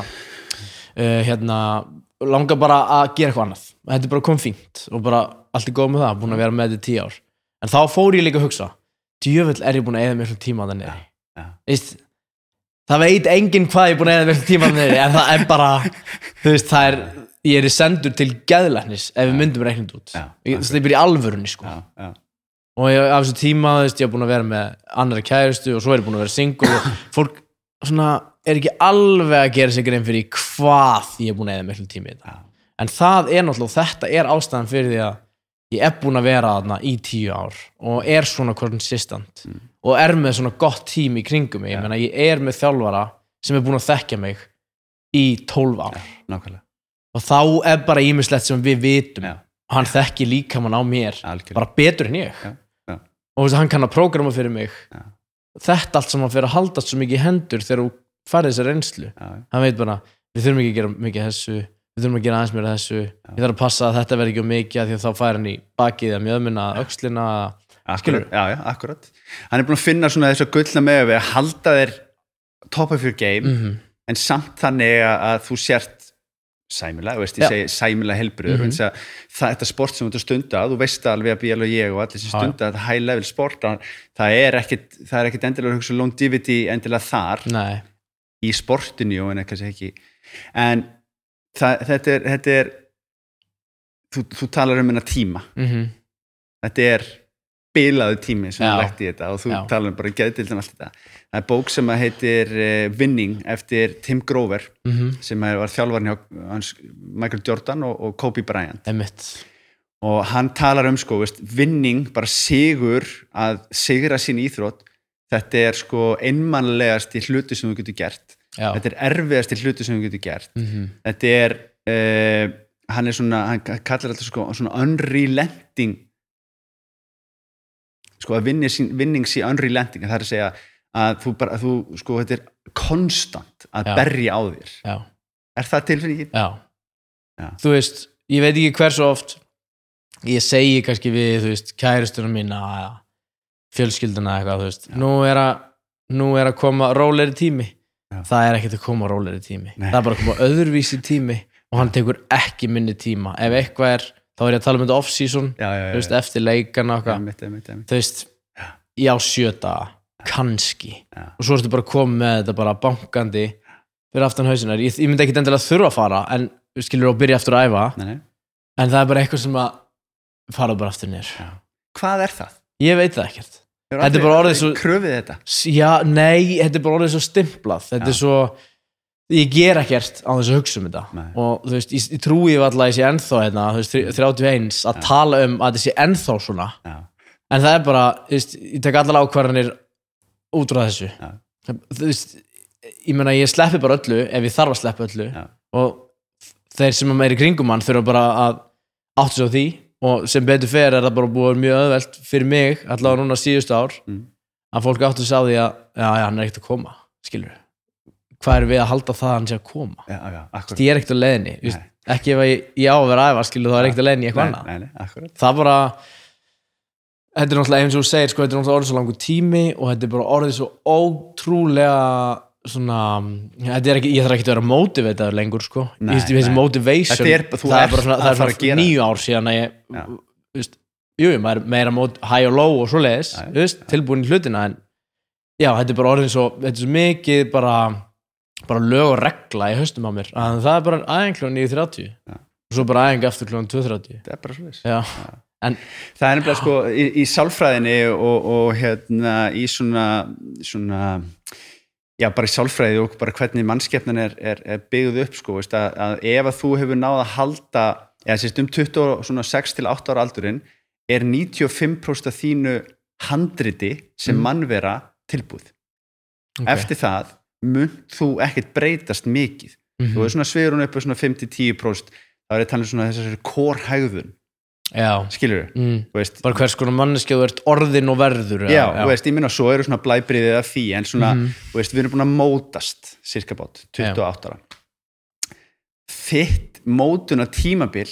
langar bara að gera eitthvað annað þetta er bara komið fínt og bara allt er góð með það, búin að vera með þetta í 10 ár en þá fór ég líka að hugsa djöfull er ég búin að eyða miklu tíma á það niður það veit enginn hvað ég er búin að eyða miklu tíma á það niður en það er bara ég er sendur til geðlæknis ef við myndum reiknum út það er bara í alvörunni sko og af þessu tíma ég er búin að vera með annarri kærustu og svo er ég búin að vera single og fólk svona er ekki alveg að gera sig grein fyrir hvað ég er búin að eyða miklu tíma í þetta en það er náttúrulega, þetta er ástæðan fyrir því að ég er búin að vera þarna í 10 ár og er svona consistent og er með svona gott tím í kringum mig, ég meina ég er með þjálfara sem er búin að þekkja mig í 12 ár og þá er bara ýmislegt sem við vitum hann þekki líkamann á mér bara betur en ég og hann kann að prógrama fyrir mig þetta allt sem hann fyrir að haldast svo mikið í hendur þegar þú færði þessa reynslu hann veit bara, við þurfum ekki að gera mikið þessu við þurfum að gera aðeins mér að þessu ég þarf að passa að þetta verði ekki mikið því að þá fær hann í bakið að mjöðmina, öxlina skilur?
Já, akkurat hann er búin að finna svona þess að gullna með að halda þér top of your game en samt þannig að þú sért sæmilega, ég segi sæmilega heilbrigður þetta sport sem þú stunda þú veist alveg að Bíl og ég og allir sem stunda þetta high level sport það er ekkit endilega að hugsa longevity endilega þar í sportinu en kannski ekki en þetta er þú talar hennar tíma þetta er bilaðu tími sem ég lækti í þetta og þú talar bara geðdeildum allt þetta. Það bók sem heitir Winning eftir Tim Grover sem var þjálfarinn hjá hans Michael Jordan og Kobe Bryant. Og hann talar sko, veist, winning, bara sigur, að sigra sín íþrótt, þetta sko einmannlegasti hluti sem þú getur gert. Þetta erfiðasti hluti sem þú getur gert. Þetta hann hann kallar þetta sko svona unrelenting, sko að winning sé unrelenting, það að segja að þú sko, þetta konstant að berja á þér. Það tilfinningin?
Já. Þú veist, ég veit ekki hversu oft ég segi kannski við, þú veist, kærustuna mína, fjölskylduna eitthvað, þú veist, nú er að koma rólegri tími. Það ekkert að koma rólegri tími. Það bara að koma öðruvísi tími og hann tekur ekki minni tíma. Ef eitthvað þá ég að tala um þetta off-season, þú veist, eftir leikana þú veist, ég á 7 daga, kannski. Og svo ertu bara komið með þetta bara bankandi fyrir aftan hausinar. Ég myndi ekki endilega þurfa að fara, en skilur að byrja aftur að æfa. En það bara eitthvað sem að fara bara aftur niður.
Hvað það?
Ég veit það ekkert. Þetta bara orðið svo
kröfið þetta?
Já, nei, þetta bara orðið svo stimplað. Þetta svo ég ger ekkert á þess að hugsa um þetta. Og þú veist, ég trúi alltaf ég sé ennþá hérna, þú veist, 31 að tala um að þetta sé ennþá svona. En það bara, þú veist, ég tek allar ákvarðanir út frá þessu. Þú veist, ég meina ég sleppi bara öllu ef ég þarf að sleppa öllu og þeir sem í kringum hann þurfa bara að átta sig á því. Og sem betur fer það bara búið mjög auðvelt fyrir mig, allavega núna síðustu ár, að fólk áttu sig á því að hann ekkert að koma, skilur. Hvað við að halda það að hann sé að koma? Ég ekkert á leiðinni, ekki ef ég á að vera æfa, skilur, þá ekkert á leiðinni í eitthvað annað. Það bara, þetta náttúrulega eins og þú segir, sko, þetta náttúrulega orðið svo langur tími og þetta bara orðið svo ótrúlega svona, ekki, ég þarf ekki að vera motivataður lengur, sko. Þessi motivation, það er svona 9 ár síðan að ég, maður meira high og low og svoleiðis, tilbúin í hlutina, en já, þetta bara orðin svo, þetta svo mikið bara lög og regla í haustum á mér, að það bara aðeins klukkan 9:30 og svo bara aðeins eftir klukkan 2:30.
Það bara svoleiðis. En það nefnilega sko í sálfræðinni og hérna í svona já, bara í sálfræði og bara hvernig mannskepnan er byggð upp, sko, veist, að ef að þú hefur náð að halda, eða sérst 26 til 8 ára aldurinn, 95% af þínu handriti sem mannvera tilbúð. Eftir það mun þú ekkert breytast mikið. Þú svona svigrun upp á svona 5-10%, þá talað svona þessari kórhægðun. Skilur
bara hvers konar manneskja þú ert orðin og verður
veist, ég minna svo eru svona blæbrigðið af því en svona, veist, við erum búin að mótast cirka bát, 28 ára þitt mótuna tímabil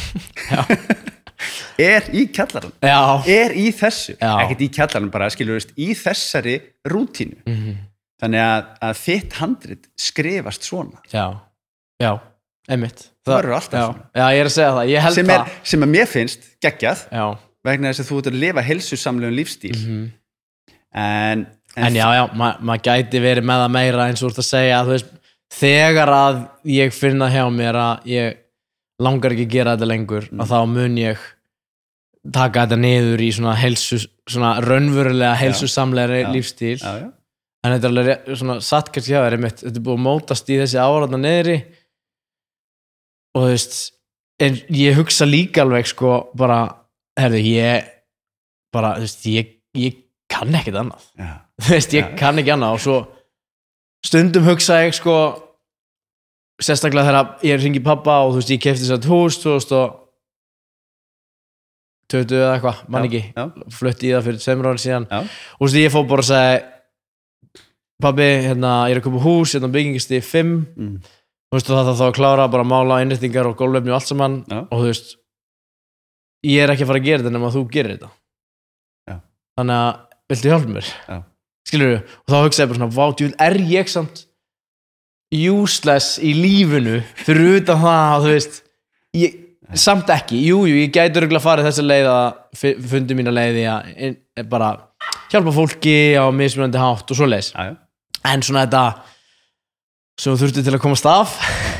í kjallarann í þessu, ekkert í kjallarann bara, skilur, veist, í þessari rútínu þannig að þitt handrit skrifast svona einmitt það verður alltaf svona.
Já, ég að segja það, ég held
sem að mér finnst geggjað vegna þess að þú ert að lifa heilsusamlegum lífstíl en
já, maður gæti verið með það meira eins og þú ert að segja, þú veist, þegar að ég finna hjá mér að ég langar ekki að gera þetta lengur að þá mun ég taka þetta niður í svona raunverulega heilsusamlegri lífstíl en þetta alveg svona satt kannski hjá þér þetta búið að mótast í þessi áratna niðri og þú veist, en ég hugsa líka alveg sko bara, herðu, ég kann ekkert annað þú veist, ég kann ekki annað og svo stundum hugsa ég sko sérstaklega þegar ég hringi pappa og þú veist, ég keypti þess að hús 2020 eða eitthvað, mann ekki flutti í það fyrir 2 ára síðan og þú veist, ég fór bara að segja pabbi, hérna, ég er að koma hús hérna byggingastig 5 þú veist, það þá að klára bara að mála innréttingar og gólfefni og allt saman og þú veist, ég er ekki að fara að gera þetta nema að þú gerir þetta þannig að, viltu hjálpa mér? Skilurðu? Og þá hugsaði ég bara svona, vá, ég samt useless í lífinu fyrir utan það að þú veist samt ekki, ég gæti örugglega farið þessa leið að fundi mína leiði að bara hjálpa fólki á mismunandi hátt og svoleiðis en svona þetta sem þú þurfti til að komast af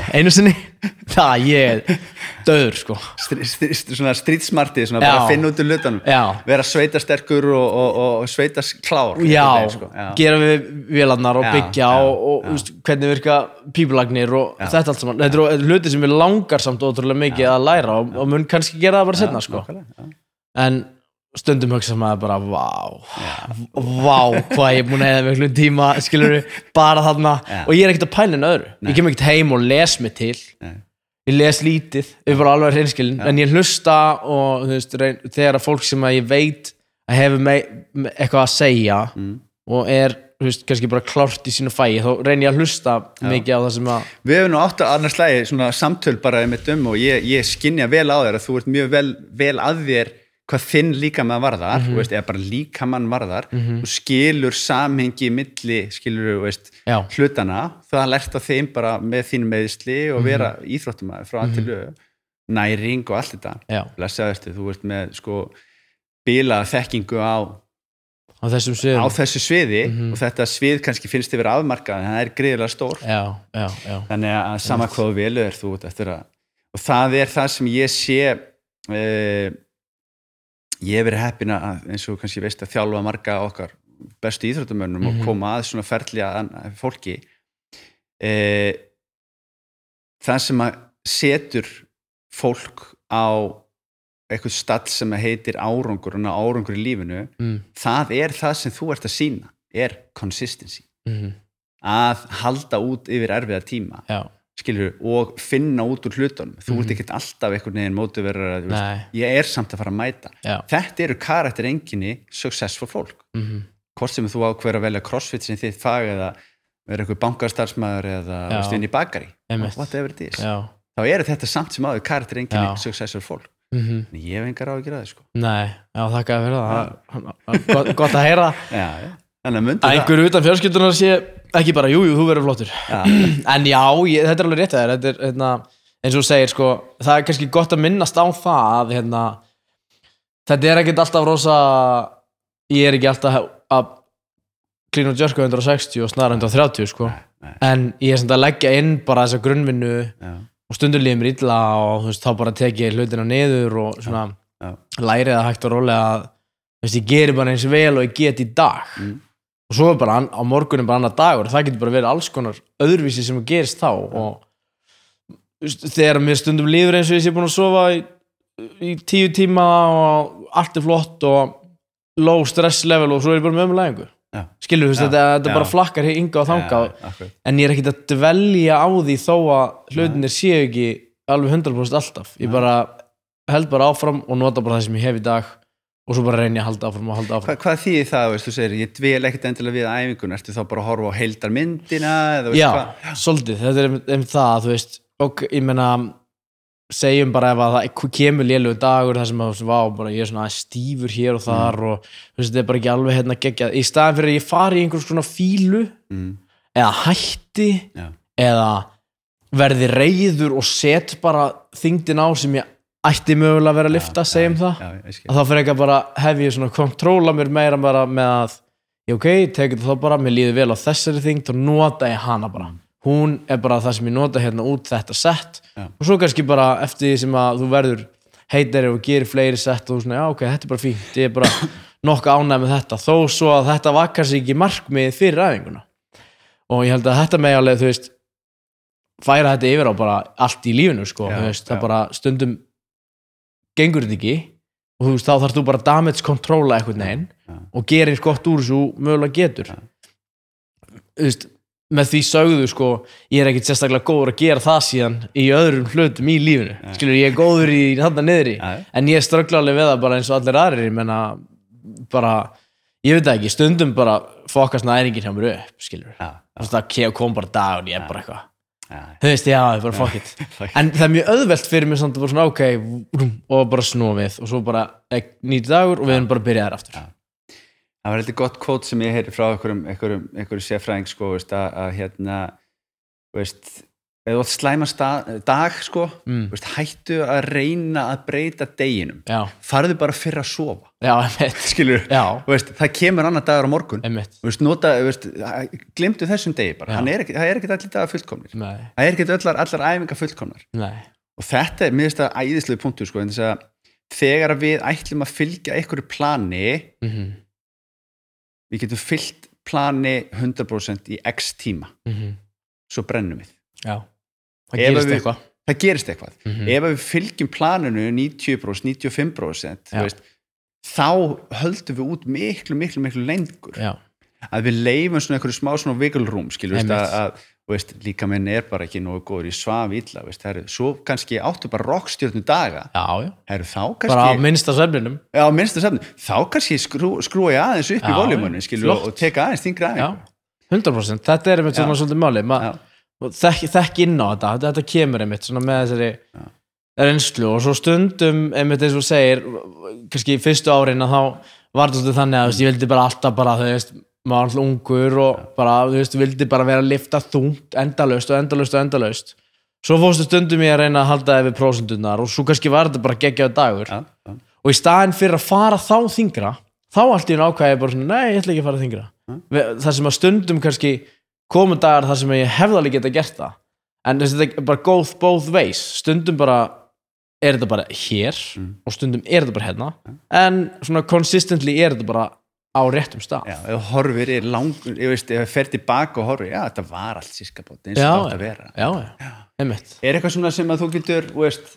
einu sinni það ég döður sko
svona stríðsmartið, svona bara að finna út úr hlutunum, vera sveitasterkur og sveitasklár sko.
Gera við vélarnar og byggja og hvernig virka pípulagnir og þetta allt saman, þetta eru hluti sem við langar samt ótrúlega mikið að læra og mun kannski gera það bara seinna sko. En stundum hugsa maður bara vá, hvað ég er búin að eða miklu tíma skilurðu, bara þarna og ég er ekkert að pæla en öðru, ég kem ekkert heim og les mig til, ég les lítið ég bara alveg hreinskilin, en ég hlusta og þú veist, þegar að fólk sem að ég veit að hefur eitthvað að segja og þú veist, kannski bara klárt í sínu fæi, þá reyni ég að hlusta mikið á það sem að
við hefum nú átt að annars lagi svona samtöl bara einmitt og ég skynja vel á þér að þú ert mjög vel að þér hvað þinn líkamann varðar, veist, eða bara líkamann varðar, og skilur samhengi milli, skilur hlutana, það er lært á þeim bara með þín meðsli og vera íþróttumaður frá að til næring og allt þetta. Blessaðastu, þú ert með sko bilaða þekkingu á þessu sviði og þetta svið kannski finnst þið vera afmarkað en það er gríðarlega stór. Þannig að sama hvað þú velur þú eftir að, og það er það sem ég sé ég hef verið heppinn að eins og kannski veist að þjálfa marga okkar bestu íþróttamönnum og koma að svona ferli að fólki það sem að setur fólk á eitthvað stall sem heitir árangur í lífinu það er það sem þú ert að sýna er consistency að halda út yfir erfiða tíma skilur, og finna út úr hlutunum þú ert ekkert alltaf einhvern veginn mótiverar ég er samt að fara að mæta þetta eru karaktereinkenni successful fólk hvort sem þú ákveður að velja crossfit sem þitt fag eða vera einhver bankastarfsmaður eða inn í bakari whatever it is þá eru þetta samt sem áður karaktereinkenni successful fólk en ég hef engar á að gera það sko.
Nei, þakka fyrir það gott að heyra
að
einhver utan fjölskyldunar sé ekki bara, jú, þú verður flottur en já, þetta er alveg rétt að þér þetta er, eins og þú segir, sko það er kannski gott að minnast á það að þetta er ekkert alltaf rosa ég er ekki alltaf að clean og jerka 160 og snara 130, sko en ég er samt að leggja inn bara þessa grunnvinnu og stundum líður mér illa og þú veist, þá bara tek ég hlutina niður og svona lærið að hægt og rólega að þú veist, ég geri bara eins vel og ég get í dag og svo er bara á morgunin bara annar dagur það getur bara verið alls konar öðruvísi sem gerist þá og þegar mér stundum líður eins og ég sé búin að sofa í 10 tíma og allt er flott og low stress level og svo er ég bara með lægingu skilur þú veist, þetta bara flakkar hinga og þanga en ég er ekkert að dvelja á því þó að hlutinir séu ekki alveg 100% alltaf ég bara held bara áfram og nota bara það sem ég hef í dag og svo bara reyni að halda áfram og halda áfram.
Hvað þýðir það, veist, þú segir, ég dvel ekkert endilega við æfingun, ertu þá bara að horfa á heildarmyndina? Eða, veist,
já, svolítið, þetta er það, þú veist, og ég meina, segjum bara ef að það kemur lélegur dagur, það sem var bara, ég er svona stífur hér og þar og þú veist, þetta er bara ekki alveg geggjað. Í staðan fyrir að ég fari í einhvers svona fílu, eða hætti, eða verði reiður og set bara þyngdin á sem ég ætti mögulega að vera að lifta, segjum það að þá fyrir ekki að bara hef ég svona kontróla mér meira bara með að ok, tekið það bara, mér líður vel á þessari þyngd og nota ég hana bara hún er bara það sem ég nota hérna út þetta sett og svo kannski bara eftir því sem að þú verður heitari og gerir fleiri sett og þú svona, já ok, þetta er bara fínt ég er bara nokkuð ánægð með þetta þó svo að þetta var kannski ekki markmið fyrir æfinguna og ég held að þetta með alveg, þú veist færa þetta yfir á bara allt í lífinu sko, þú veist, það bara stundum gengur þetta ekki og þú veist þá þarf þú bara damage controla eitthvað neginn og gerir gott úr þessu mögulega getur þú veist með því sögðu sko ég er ekkert sérstaklega góður að gera það síðan í öðrum hlutum í lífinu skilur ég er góður í þarna niðri en ég ströggla alveg við það bara eins og allir aðrir ég menna bara ég veit það ekki stundum bara fokast næringin hjá mér upp skilur þú veist það kom bara dag og ég er bara eitthvað þú veist, já, ég bara fuck it en það er mjög auðvelt fyrir mig samt að bara svona ok, og bara snúa við og svo bara nýti dagur og við erum bara að byrja þær aftur
það var eitthvað gott kvót sem ég heyri frá einhverjum sérfræðing sko, veist, að hérna veist, eða þú átt slæma dag sko, veist, hættu að reyna að breyta deginum, farðu bara fyrir að sofa skilur, veist, það kemur annar dagur á morgun, veist, glemdu þessum degi bara, það er ekki allir dagar fullkomnir, það er ekki allar æfingar fullkomnar. Og þetta er mér finnst það æðislegu punktur sko, en þess að þegar við ætlum að fylgja einhverju plani við getum fylgt plani 100% í x tíma svo brennum við. Það gerist eitthvað. Ef við fylgjum planinu 90%, 95% veist, þá höldum við út miklu lengur. Að við leifum svona einhverju smá svona wiggle room, skilur, að veist, líka minn bara ekki nógu góður í svaf illa, veist, svo kannski áttu bara rockstjörnu daga, þá kannski
bara á minnsta svefninum,
þá kannski skrúa ég aðeins upp í voljúmunni, skilur, og teka aðeins þingri aðeins. 100%,
þetta er einmitt svona svolítið máli, þekk inn á þetta kemur einmitt svona með þessari reynslu og svo stundum einmitt eins og segir, kannski fyrstu árin að þá var þetta þannig að ég vildi bara alltaf bara, þú veist, maður alltaf ungur og bara, þú veist, vildi bara vera að lifta þungt endalaust svo fórstu stundum ég að reyna að halda yfir prósenturnar og svo kannski var þetta bara geggjaður dagur og í staðinn fyrir að fara þá þyngra þá allt í einu ákvæði ég bara svona, nei, ég ætla ekki að fara þyngra þar sem að stundum kannski komu dagar þar sem ég hefði alveg geta gert það en þetta er bara both ways stundum bara er þetta bara hér og stundum er þetta bara hérna en svona consistently er þetta bara á réttum stað.
Já, ef horfir ég veist, ef fer tilbaka og horfir, þetta var allt sískapot, eins og það átt að vera.
Já, einmitt.
Er eitthvað svona sem að þú getur, veist,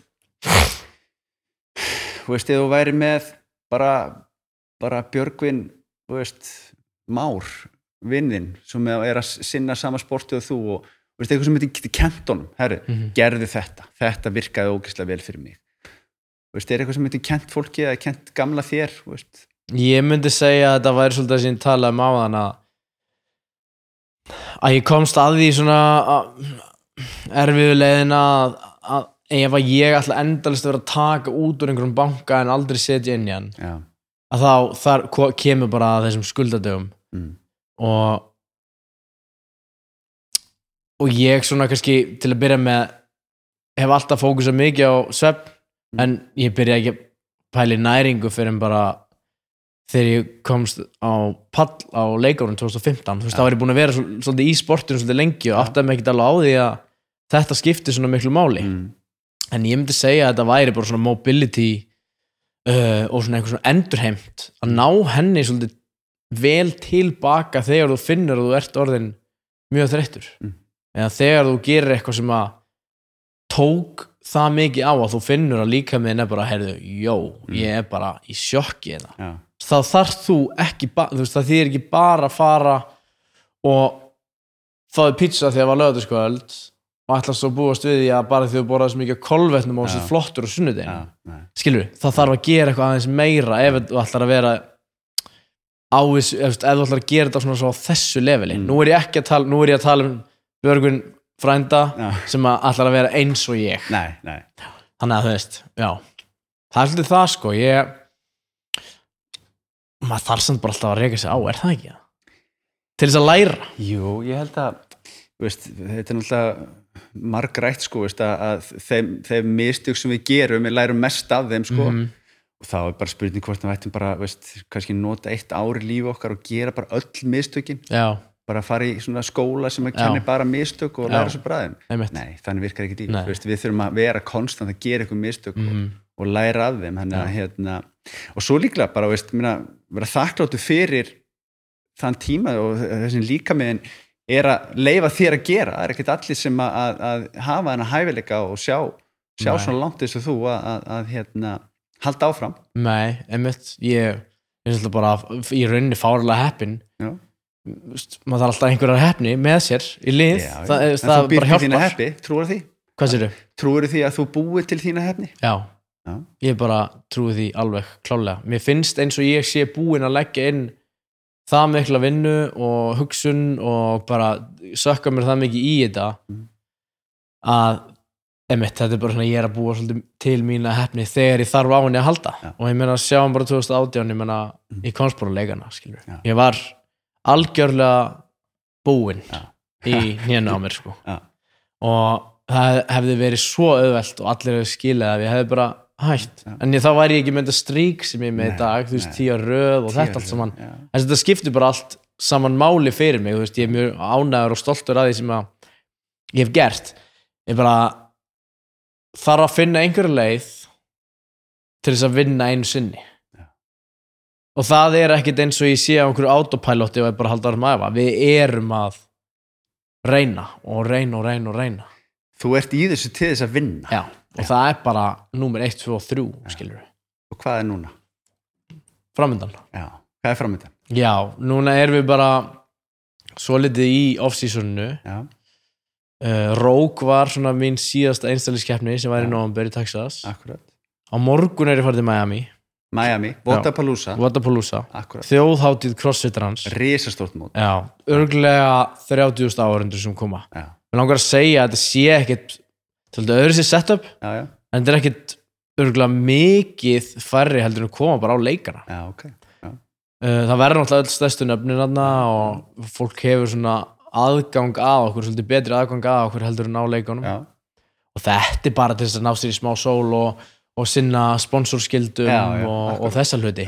ef þú væri með bara Björgvin, veist, Már, vinnin, sem er að sinna sama sporti og þú og veist, eitthvað sem getur kennt honum, herru, gerðu þetta virkaði ógeðslega vel fyrir mig. Veist, er eitthvað sem getur kennt fólki eða kennt gamla þér, veist?
Ég myndi segja að þetta væri svolítið sem ég talaði á þann að ég komst að því svona erfiðu leiðina að ef að ég ætla endalaust að vera að taka út úr einhverjum banka en aldrei setja inn í hann að þá þar kemur bara þessum skuldadögum og ég svona kannski til að byrja með hef alltaf fókusað mikið á svefn en ég byrja ekki að pæla í næringu fyrir en bara þegar ég komst á pall á leikárun 2015, þú veist, þá var ég búin að vera svolítið í sportinu svolítið lengi og áttaði mig ekkert alveg á því að þetta skipti svona miklu máli en ég myndi segja að þetta væri bara svona mobility og svona einhver svona endurheimt að ná henni svolítið vel tilbaka þegar þú finnur að þú ert orðin mjög þreyttur eða þegar þú gerir eitthvað sem að tók það mikið á að þú finnur að líkaminn er bara, heyrðu, ég er bara í sjokki hérna þá þarf þú ekki þú veist, það þýðir ekki bara að fara og fáðu pizza þegar var laugardagskvöld og ætlast svo að búast við því að bara því þú borðaði svo mikið kolvetnum og þessi flottur á sunnudeginu skilur, það þarf að gera eitthvað aðeins meira ef þú ætlar að vera ef þú ætlar að gera þetta svona svo á þessu leveli nú er ég að tala um Björgvin frænda sem að ætlar að vera eins og ég þannig að þú veist, það er svolítið það sko maður þarf samt bara alltaf að reka sig á, er það ekki? Til þess að læra? Jú, ég held að veist, þetta er náttúrulega margrætt sko, veist, að þeim mistök sem við gerum, við lærum mest af þeim sko, og þá er bara spurning hvort við ættum bara, veist, kannski nota 1 ár í lífi okkar og gera bara öll mistökin bara að fara í svona skóla sem að kenni bara mistök og læra svo bræðum nei, þannig virkar ekki líf, veist, við þurfum að vera konstant að gera eitthvað mistök og læra af þeim og svo líklega bara veist, vera þakkláttur fyrir þann tíma og þessin líkaminn er að leyfa þér að gera það er ekkert allir sem að hafa þennan hæfileika og sjá svona langt eins og þú að halda áfram Nei, einmitt ég er bara í rauninni fárlega heppinn maður þarf alltaf einhverjar heppni með sér í lið það bara hjálpar Trúir því? Hvað sér þau? Trúir því að þú búið til þína heppni? Já, ég bara trúi því alveg klálega mér finnst eins og ég sé búinn að leggja inn það mikla vinnu og hugsun og bara sökka mér það mikið í þetta að þetta er bara svona ég er að búa svolítið til mína heppni þegar ég þarf á henni að halda og ég meina sjáum bara 2018 ég meina ég komst bara að leikana ég var algjörlega búinn í hnénu á mér sko og það hefði verið svo auðvelt og allir hefði skilið að ég hefði bara hætt en þá væri ég ekki með þetta strík sem ég með í dag, þú veist, 10 röð og þetta allt saman, en þetta skiptir bara allt saman máli fyrir mig, þú veist, ég mjög ánægður og stoltur að því sem að ég hef gert, ég bara þarf að finna einhverja leið til þess að vinna einu sinni og það ekkert eins og ég sé á einhverju autopiloti og ég bara halda að æfa, við erum að reyna og reyna
Þú ert í þessu til þess að vinna
Já, og það bara númer 1, 2 og 3 skilur við.
Og hvað núna?
Framundan
Já, hvað framundan?
Já, núna erum við bara svolítið í off-seasoninu Rogue var svona mín síðasta einstaklingskeppni sem var í nóvember í Texas
Akkurat
Á morgun ég farið til Miami
Wodapalooza
Þjóðhátíð crossfitarans
Risastórt mót
Já, örugglega 30.000 áhorfendur sem koma Mér langar að segja að þetta sé ekkert svolítið öðru sér setup en þetta ekkert örugglega mikið færri heldur en koma bara á leikana Það verður náttúrulega öll stærstu nöfnin þarna og fólk hefur svona aðgang að okkur, svolítið betri aðgang að okkur heldur en á leikunum og þetta bara til þess að ná sér í smá sól og sinna sponsorskildum og þessa hluti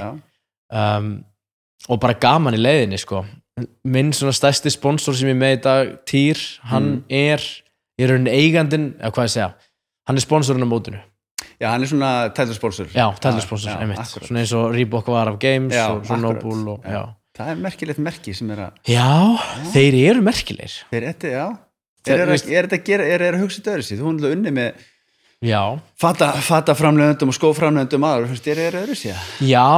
og bara gaman í leiðinni sko minn svona stærsti sponsor sem ég með í dag Týr, hann í rauninni eigandinn, eða hvað ég segja hann sponsorinn á mótinu
Já, hann svona tætlarsponsor
Já, tætlarsponsor, einmitt svona eins og Reebok var af Games og svona Noble og,
Það merkilegt merki sem að
Já, þeir eru merkilegir
Þeir að hugsa þetta öðru síð þú hundlega unni með fataframleiðendum og skóframleiðendum aður, þeir eru öðru síð
Já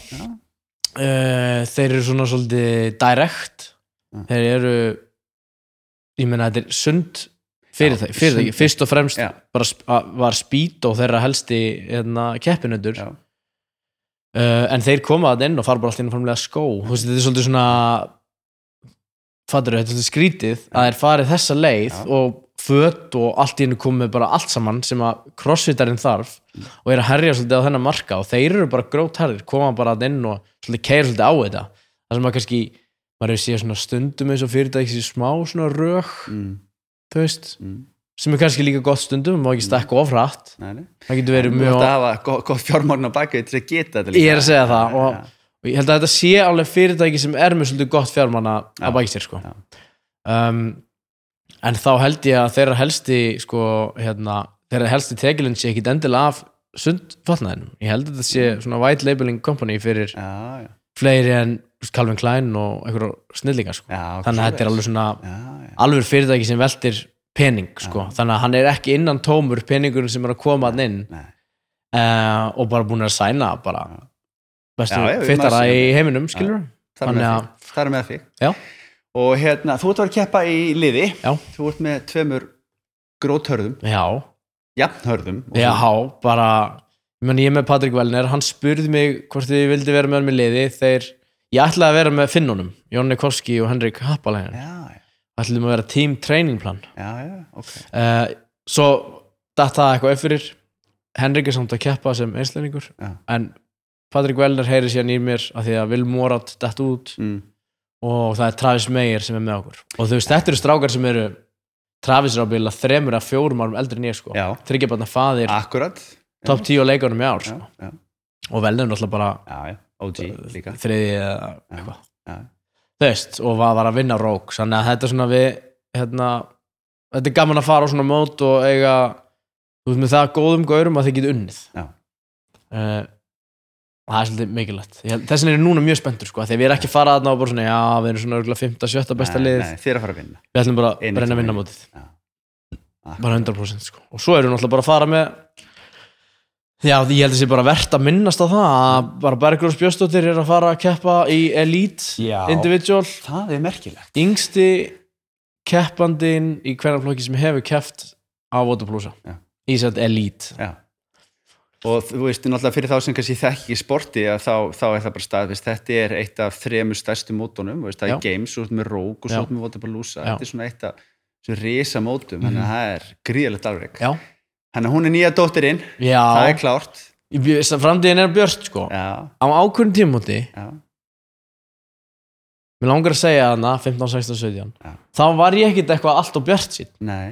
þeir eru svona svolítið direct þeir eru ég meina þetta sund fyrir það fyrst og fremst bara var Speedo þeirra helsti keppinautur en þeir koma að inn og fara bara alltaf inn og framlega skó þú veist þetta svolítið svona fattur þetta skrítið að þeir farið þessa leið og föt og allt í hennu komið bara allt saman sem að crossfitarinn þarf og að herja svolítið á þennan marka og þeir eru bara grótharðir, koma bara inn og svolítið keyra svolítið á þetta það sem að kannski, maður hefur séð svona stundum eins og fyrirtæki smá svona rög þú veist sem kannski líka gott stundum, má ekki stekka of hratt það getur verið mjög
það hafa gott fjármagn á baki til að geta þetta líka
ég að segja það og ég held að þetta sé alveg fyrirtæki sem með svolítið gott fjármagn á baki sér sko en þá held ég að þeirra helsti sko, þeirra helsti tekilinn sé ekkit endilega af sundfatnaðinum ég held að þetta sé svona white labeling company fyrir fleiri en Calvin Klein og einhverjum snillingar sko. þannig að þetta alveg svona alveg fyrirtæki sem veltir pening sko. þannig að hann ekki innan tómur peningurinn sem að koma hann inn og bara búin að sæna bara bestu fittara í heiminum skilur
það með því og þú ert að vera að keppa í liði þú ert með 2 gróthörðum jafnhörðum
bara ég með Patrik Wellner, hann spurði mig hvort þið vildi vera með í liði ég ætlaði að vera með Finnunum Jonni Korski og Henrik Happalainen ætlaðum að vera team training plan svo datt það eitthvað upp fyrir Henrik samt að keppa sem einsleiningur en Patrik Wellner heyri síðan í mér af því að Will Morat datt út og það Travis Meyer sem með okkur og þú veist, þetta eru strákar sem eru Travis ábyggilega 3 að 4 árum eldri en ég sko 3 barna faðir top 10 á leikunum í ár sko. og Wellner náttúrulega bara
OG líka
3. eða eitthvað þú veist, og var að vinna Rogue þannig að þetta er svona við þetta er gaman að fara á svona mót og eiga þú veist með það góðum gaurum að þið geta unnið það er svolítið mikilvægt þessin er núna mjög spenntur sko þegar við erum ekki farað þarna og bara svona við erum svona örgulega 5. 7. besta liðið
þið er að fara að vinna
við ætlum bara að reyna að vinna mótið bara 100% sko og svo erum við náttúrulega bara að fara með ég held að það sé bara verðt að minnast á það að bara Bergrós Björnsdóttir er að fara að keppa í Elite Individual
það er merkilegt
yngsti keppandinn í kvennaflokki sem hefur keppt á Wodapalooza í sætt Elite
og þú veist, náttúrulega fyrir þá sem kannski þekki sporti að þá er það bara staðvist þetta er eitt af 3 stærstu mótunum það er Games, svo með Rogue og svo með Wodapalooza þetta er svona eitt af svo risa mótum, þannig að það er gríðalegt afrek þannig að hún er nýja dóttirinn það er klárt
framtíðin er björt sko á ákveðnum tímamóti mér langar að segja þarna 15, 16, 17 þá var ég ekkert eitthvað allt og björt sín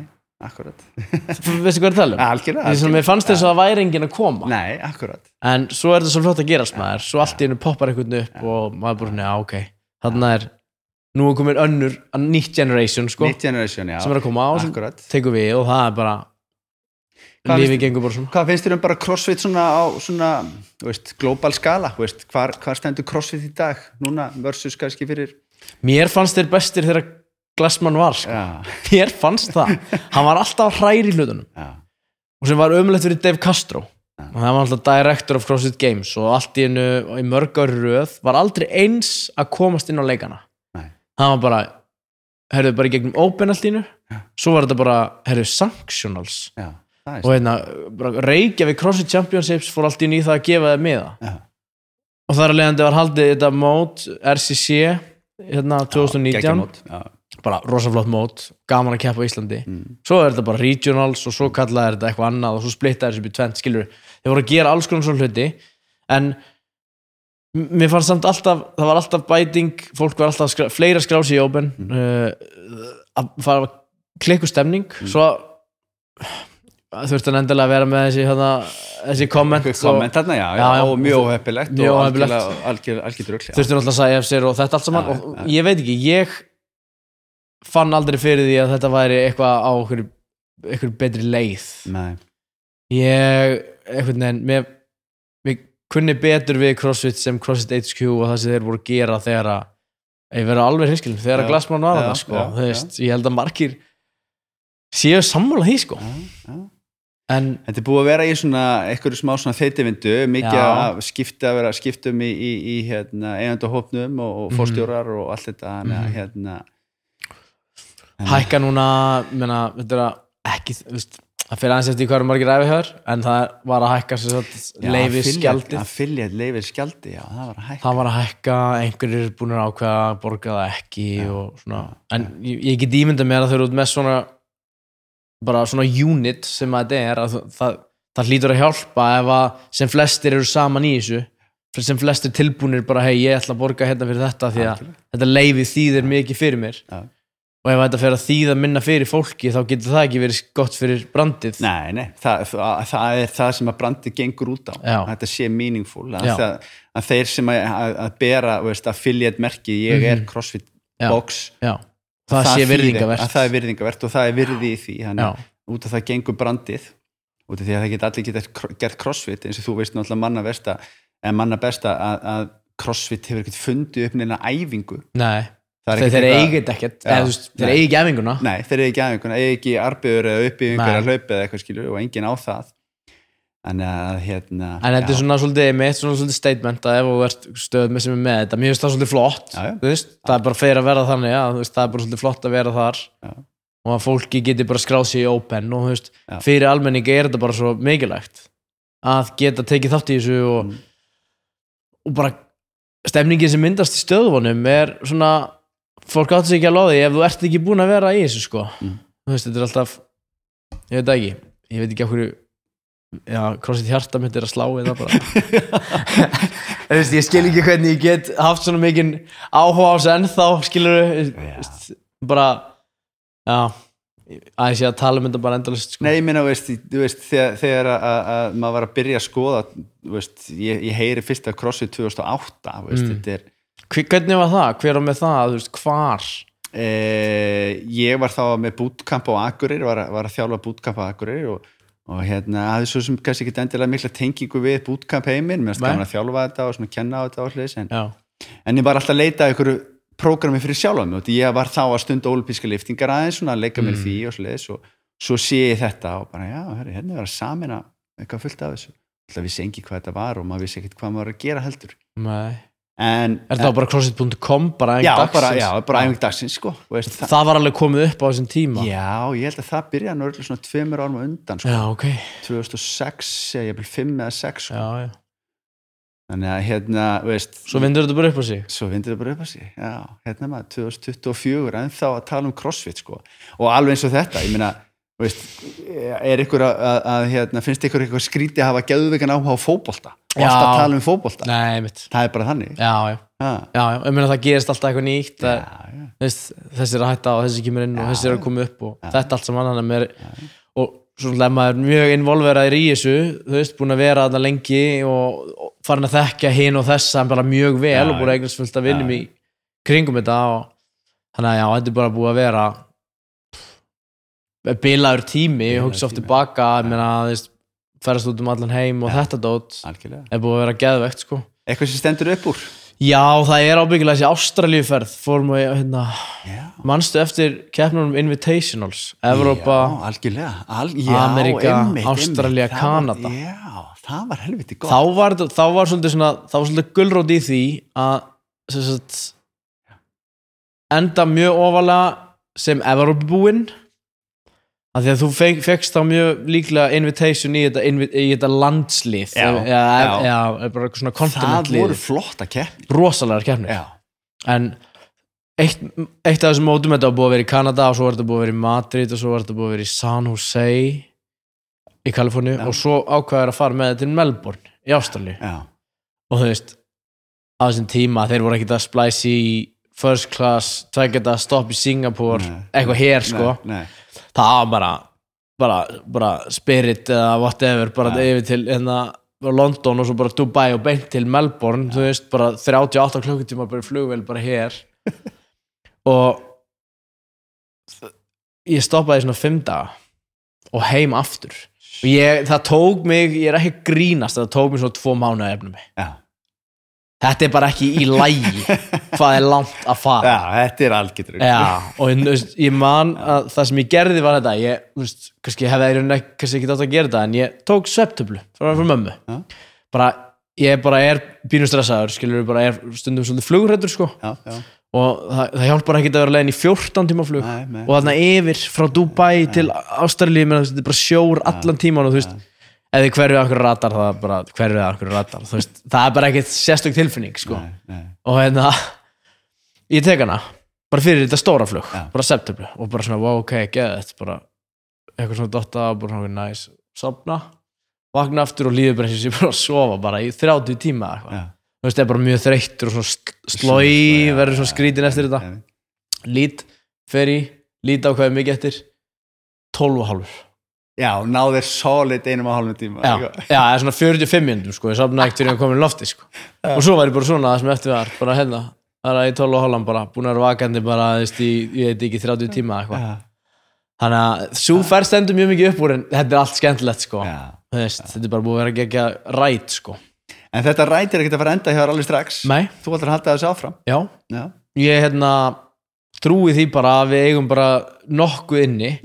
akkurat.
Veistu hvað er
Algjörlega.
Því sem mér fannst þess að það væri enginn að koma.
Nei, akkurat.
En svo þetta svo flott að gerast maður, svo allt í hennu poppar einhvern upp og maður bara svona, ok, þarna nú komin önnur, nýtt generation, sko.
Nýtt generation, já.
Sem að koma á, sem tekur við og það bara, lífið gengur bara svona.
Hvað finnst þér bara CrossFit svona á svona, global skala, hvar stendur CrossFit í dag, núna versus kannski fyrir?
Mér fannst þér bestir þegar Glassman var, sko. Mér fannst það. Hann var alltaf hræri í hlutunum. Og sem var ömulegt fyrir Dave Castro. Og það var alltaf director of CrossFit Games og allt í hennu í mörg ári röð var aldrei eins að komast inn á leikana. Það var bara, herðu bara í gegnum open allt í hennu, svo var þetta bara, herðu sanctionals. Og bara Reykjavík CrossFit Championships fór allt í hennu í það að gefa það miða. Og þar að leiðandi var haldið þetta mót RCC 2019. Bara rosaflott mót, gaman að keppa á Íslandi. Svo þetta bara regionals og svo kallaði þetta eitthvað annað og svo splittaði þessu upp í tvent, skilur. Þeir voru að gera alls konar svona hluti, en mér fannst samt alltaf, það var alltaf bæting, fólk var alltaf fleira skrási í open, að fara að klikku stemning, svo þurfti hann endilega að vera með þessi komment
þarna, já, og mjög óheppilegt og algjör drugl.
Þurfti náttúrulega að segja sér og þetta allt saman og ég veit ekki, ég fann aldrei fyrir því að þetta væri eitthvað á einhver betri leið.
Nei.
Einhvern veginn, mér kunni betur við CrossFit sem CrossFit HQ og það sem þeir voru að gera þegar ég verið alveg hinskilin, þegar Glassman var það, sko. Ég held að margir séu sammála því, sko. En
þetta búið að vera í svona einhverju smá svona þeytivindu, mikið að skiptum í eigandahópnum og forstjórar og allt þetta,
hækka núna, þetta ekki, það fyrir aðeins eftir hvað margir ræfihör, en það var að hækka leyfisgjaldið.
Affiliate leyfisgjaldið, já,
það var að hækka, einhverjir er búin að ákveða að borga það ekki og svona, en ég get ímyndað mér að þau eru út með svona, bara svona unit sem að þetta er, að það hlýtur að hjálpa ef að sem flestir eru saman í þessu, sem flestir tilbúnir bara, hei, ég ætla að borga hérna fyrir þetta því að þetta leyfið þýðir mikið fyrir mér. Og ef þetta fer að þýða minna fyrir fólki þá getur það ekki verið gott fyrir brandið.
Nei, það er það sem að brandið gengur út á. Þetta sé meaningful. Að þeir sem að bera affiliate merki, ég er CrossFit box,
það sé virðingavert.
Það er virðingavert og það er virði í því. Út af það gengur brandið, út af því að það allir geta gert CrossFit, eins og þú veist náttúrulega manna besta að CrossFit hefur ekkert fundið upp neina æfingu.
Nei. Þeir eigið ekkert, þeir eigið ekki æfinguna.
Nei, þeir eigið ekki æfinguna, eigið ekki arbegur eða uppbyggingur að hlaupa eða eitthvað, skilur, og enginn á það. Þannig að
En þetta er svona svolítið statement að ef þú ert stöð sem með þetta, mér finnst það svolítið flott, það er bara fyrir að vera þannig, það er bara svolítið flott að vera þar og að fólki geti bara skráð sig í open og fyrir almenningi er þetta bara svo mikilvægt að geta tekið þátt í þessu og bara stemningin sem myndast í stöðvunum er svona fólk áttu sig ekki að loði ef þú ert ekki búin að vera í þessu, sko. Þetta er alltaf, ég veit ekki af hverju CrossFit hjarta mitt er að slá eða bara ég skil ekki hvernig ég get haft svona mikinn áhuga á þessu ennþá, skilur bara að ég sé að tala þetta bara endalaust, sko.
Nei, ég meina, þú veist þegar að maður var að byrja að skoða, ég heyri fyrst af CrossFit 2008, þetta er
Hvernig var það? Hver var með það? Hvar?
Ég var þá með bootcamp á Akureyri, var að þjálfa bootcamp á Akureyri og hafði svo sem kannski ekki endilega mikla tengingu við bootcamp heiminn, mér finnst gaman að þjálfa þetta og svona kenna á þetta og hlutis, en ég var alltaf að leita að einhverju prógrami fyrir sjálfa mig og ég var þá að stunda ólympíska lyftingar aðeins, svona að leika mér því og hlutis og svo sé ég þetta og bara, hérna var að samina eitthvað fullt af þessu, alltaf vissi engi hvað þetta var og maður vissi ekkert hvað maður var að gera heldur.
Nei. Er það bara CrossFit.com, bara æfing dagsins?
Já, bara æfing dagsins, sko.
Það var alveg komið upp á þessum tíma?
Já, ég held að það byrjaði nörgulega svona 2 árum undan, sko.
Já, ok.
2006, ég bil 5 eða 6, sko.
Já.
Þannig að,
Svo vindur þetta bara upp á sig?
Svo vindur þetta bara upp á sig, já. Maður, 2024, en þá að tala CrossFit, sko. Og alveg eins og þetta, ég meina, er ykkur að finnst ykkur eitthvað skrítið að hafa geðveikan áhuga á fótbolta? og alltaf tala fótbolta.
Nei, mitt.
Það bara þannig.
Já. Ég meina það gerist alltaf eitthvað nýtt. Þessi að hætta og þessi kemur inn og þessi að koma upp og þetta allt saman hann mér. Og svona maður mjög involveraður í þessu, búin að vera þarna lengi og farin að þekkja hinn og þessa bara mjög vel og búin að eignast fullt að vinnum í kringum þetta og þannig að þetta bara búið að vera bilaður tími, ég hugsa oft tilbaka, ég meina, ferðast út allan heim og þetta dót búið að vera geðvegt, sko.
Eitthvað sem stendur upp úr?
Já, það ábyggilega þessi Ástralíuferð, fórum við, manstu eftir keppnum Invitationals, Evrópa, Ameríka, Ástralía, Kanada.
Já, það var helviti gott.
Þá var svolítið gulrót í því að enda mjög ofalega sem Evrópubúinn af því að þú fekkst þá mjög líklega invitation í þetta landslið bara svona kontinentlið.
Það voru flotta keppnir.
Rosalegar keppnir. En eitt af þessum mótum þetta var búið að vera í Kanada og svo var þetta búið að vera í Madrid og svo var þetta búið að vera í San Jose í Kaliforníu og svo ákvaður að fara með þetta til Melbourne í Ástralíu. Og þú veist, á þessum tíma þeir voru ekkert að splæsi í first class, tveggja stopp í Singapore, eitthvað hér, sko. Nei. Það var bara Spirit eða whatever, bara yfir til London og svo bara Dubai og beint til Melbourne, þú veist, bara 38 klukkutíma bara flugvél bara hér og ég stoppaði svona 5 daga og heim aftur og það tók mig, ég ekki að grínast, það tók mig svona 2 mánuði að efna mig. Þetta bara ekki í lagi hvað langt að fara.
Þetta algjörður.
Og ég man að það sem ég gerði var þetta, kannski hefði kannski ekki átt að gera þetta, en ég tók svefntöflu frá mömmu. Ég pínu stressaður, skilur, stundum svolítið flughræddur, sko. Og það hjálpar ekki að vera leiðin í 14 tíma flug. Og þarna yfir frá Dubai til Ástralíu, þetta bara sjór allan tíman og þú veist, eða hverju að einhverju ratar, það bara hverju að einhverju ratar, þú veist, það bara ekkert sérstök tilfinning, sko. Og ég tek hana bara fyrir þetta stóra flug, bara september og bara svona, wow, ok, geðið bara eitthvað svona dotta, bara svona næs sofna, vakna aftur og líður bara eins og ég bara að sofa bara í 30 tíma eitthvað. Þú veist, það bara mjög þreyttur og svona slói, verður svona skrítin eftir þetta. Lít á hvað mikið eftir 12,5.
Já, náður solid 1,5 tíma.
Já, svona 45 mínútur, sko, ég sofnaði ekkert fyrir að koma í lofti, sko. Og svo var ég bara svona það sem eftir var, bara það í 12,5 bara, búin að vera vakandi bara, ég veit ekki 30 tíma eitthvað. Þannig að sú ferð stendur mjög mikið upp úr en þetta allt skemmtilegt, sko. Þetta bara búið að vera ekki rætt, sko.
En þetta rætt ekki að fara enda hjá alveg strax.
Nei.
Þú ætlar að halda þessu áfram.
Já. Ég trúi því bara að við eigum bara nokkuð inni.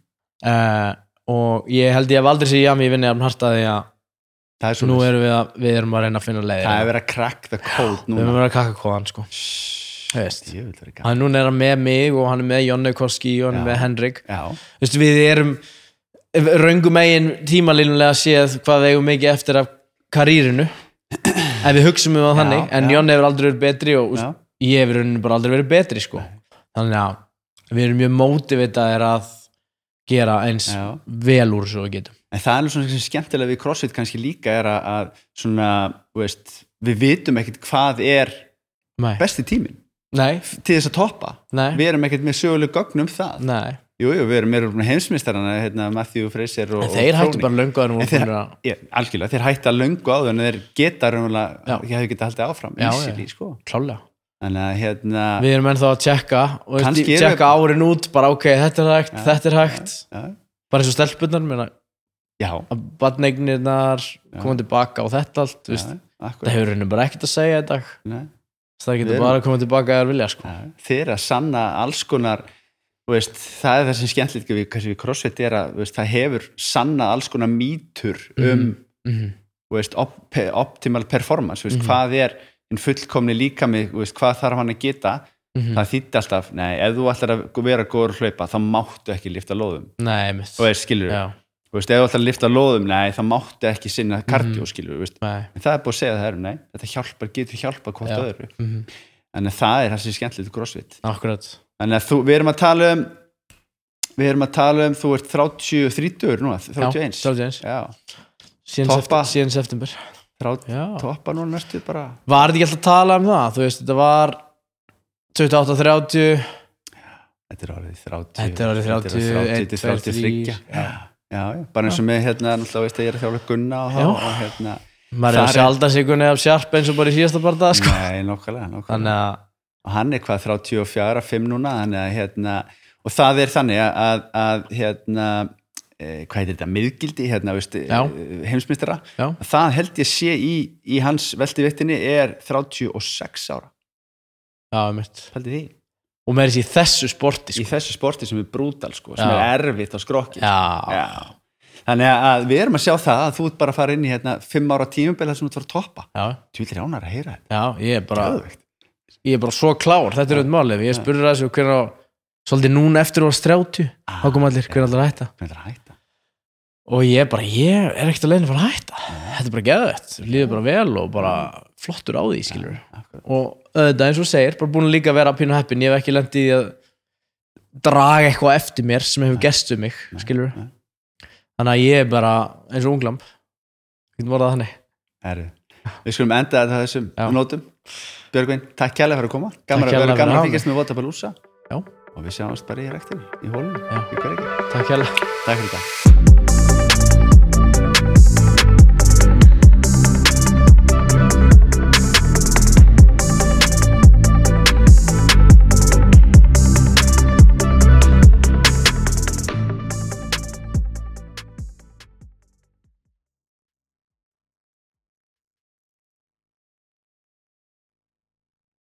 Og ég held ég hef aldrei séð Yami í vinni að harta því að nú erum við erum að reyna að finna leiðir. Það
verið að crack the code núna.
Við erum að vera að krakka kóðan, sko. Hann núna hann með mig og hann með Jonne Koski og hann með Henrik. Vistu, við erum röngum eigin tímalínulega séð hvað við eigum mikið eftir af karýrinu ef við hugsum það þannig, en Jonne hefur aldrei verið betri og ég hefur bara aldrei verið betri, sko. Þannig að við erum mjög mótivitaðir að gera eins vel úr svo við getum.
En það svona sem skemmtilega við CrossFit kannski líka að svona, veist, við vitum ekkert hvað besti tíminn. Nei. Til þess að toppa. Nei. Við erum ekkert með söguleg gögn það. Nei. Jú, við erum með heimsmeistarana, Matthew Fraser og
þeir hættu bara löngu áður
algjörlega, þeir hættu að löngu áður en þeir geta raunverulega, ég hef getað haldið áfram easily, sko.
Klálega.
Þannig að
við erum ennþá að tjekka og tjekka árin út, bara ok, þetta er hægt bara eins og stelpunnar að barneignirnar koma tilbaka og þetta allt það hefur henni bara ekkert að segja í dag það getur bara að koma tilbaka eða vilja, sko.
Þeir að sanna alls konar, veist, það er það sem skemmtilegt við CrossFit að veist, það hefur sanna alls konar mýtur veist, optimal performance, veist, hvað en fullkomni líkami, hvað þarf hann að geta það þýtti alltaf, nei, ef þú ætlar að vera góður að hlaupa, þá máttu ekki lyfta lóðum.
Nei,
og skilur ef þú ætlar að lyfta lóðum, nei, þá máttu ekki sinna kardió, skilur en það búið að segja það nei, þetta getur hjálpað hvort öðru en það það sem skemmtilegt CrossFit.
Akkurat.
Þannig að við erum að tala um þú ert 30 núna, 31
síðan september.
toppa núna næstu bara.
Var þetta ekki alltaf að tala það? Þú veist, þetta var 28-30.
Þetta orðið
30,
33. Já, bara eins og með náttúrulega veist að ég þjálfa Gunna og
maður er að sjalda sig Gunni af Sjarp eins og bara í síðasta barða sko.
Nei, nokkulega og hann hvað 34-5 núna þannig að og það þannig að hvað heitir þetta, miðgildi heimsmeistara, það held ég sé í hans veltiviktinni 36 ára.
Já, mitt.
Held ég því.
Og með þessu sporti sko.
Í þessu sporti sem brútal sko, sem erfitt á skrokki.
Já.
Þannig að við erum að sjá það að þú ert bara að fara inn í 5 ára tímabil þar sem þú ert að fara að toppa. Þú vilt ránar að heyra þetta.
Já, ég er bara svo klár, þetta er auðvitað málið. Ég spurði þessu hvernig svolítið núna eftir að 30, þá kom allir hvernig allir að hætta. Og ég er ekkert að leiðin að fara að hætta. Þetta er bara geðveikt, líður bara vel og bara flottur á því, skilur. Og þetta eins og segir, bara búin að líka vera pínu heppin, ég hef ekki lent í að draga eitthvað eftir mér sem hefur gerst um mig, skilur. Þannig að ég er bara eins og unglamb. Getum vorðað þannig.
Við skulum enda þetta þessum nótum. Björgvin, takk kærlega fyrir að koma. Gaman að fylgjast með Votapalooza. Já. Og við sjáumst bara í rektinni, í hólunum.
Takk kærlega.
Takk fyrir þetta.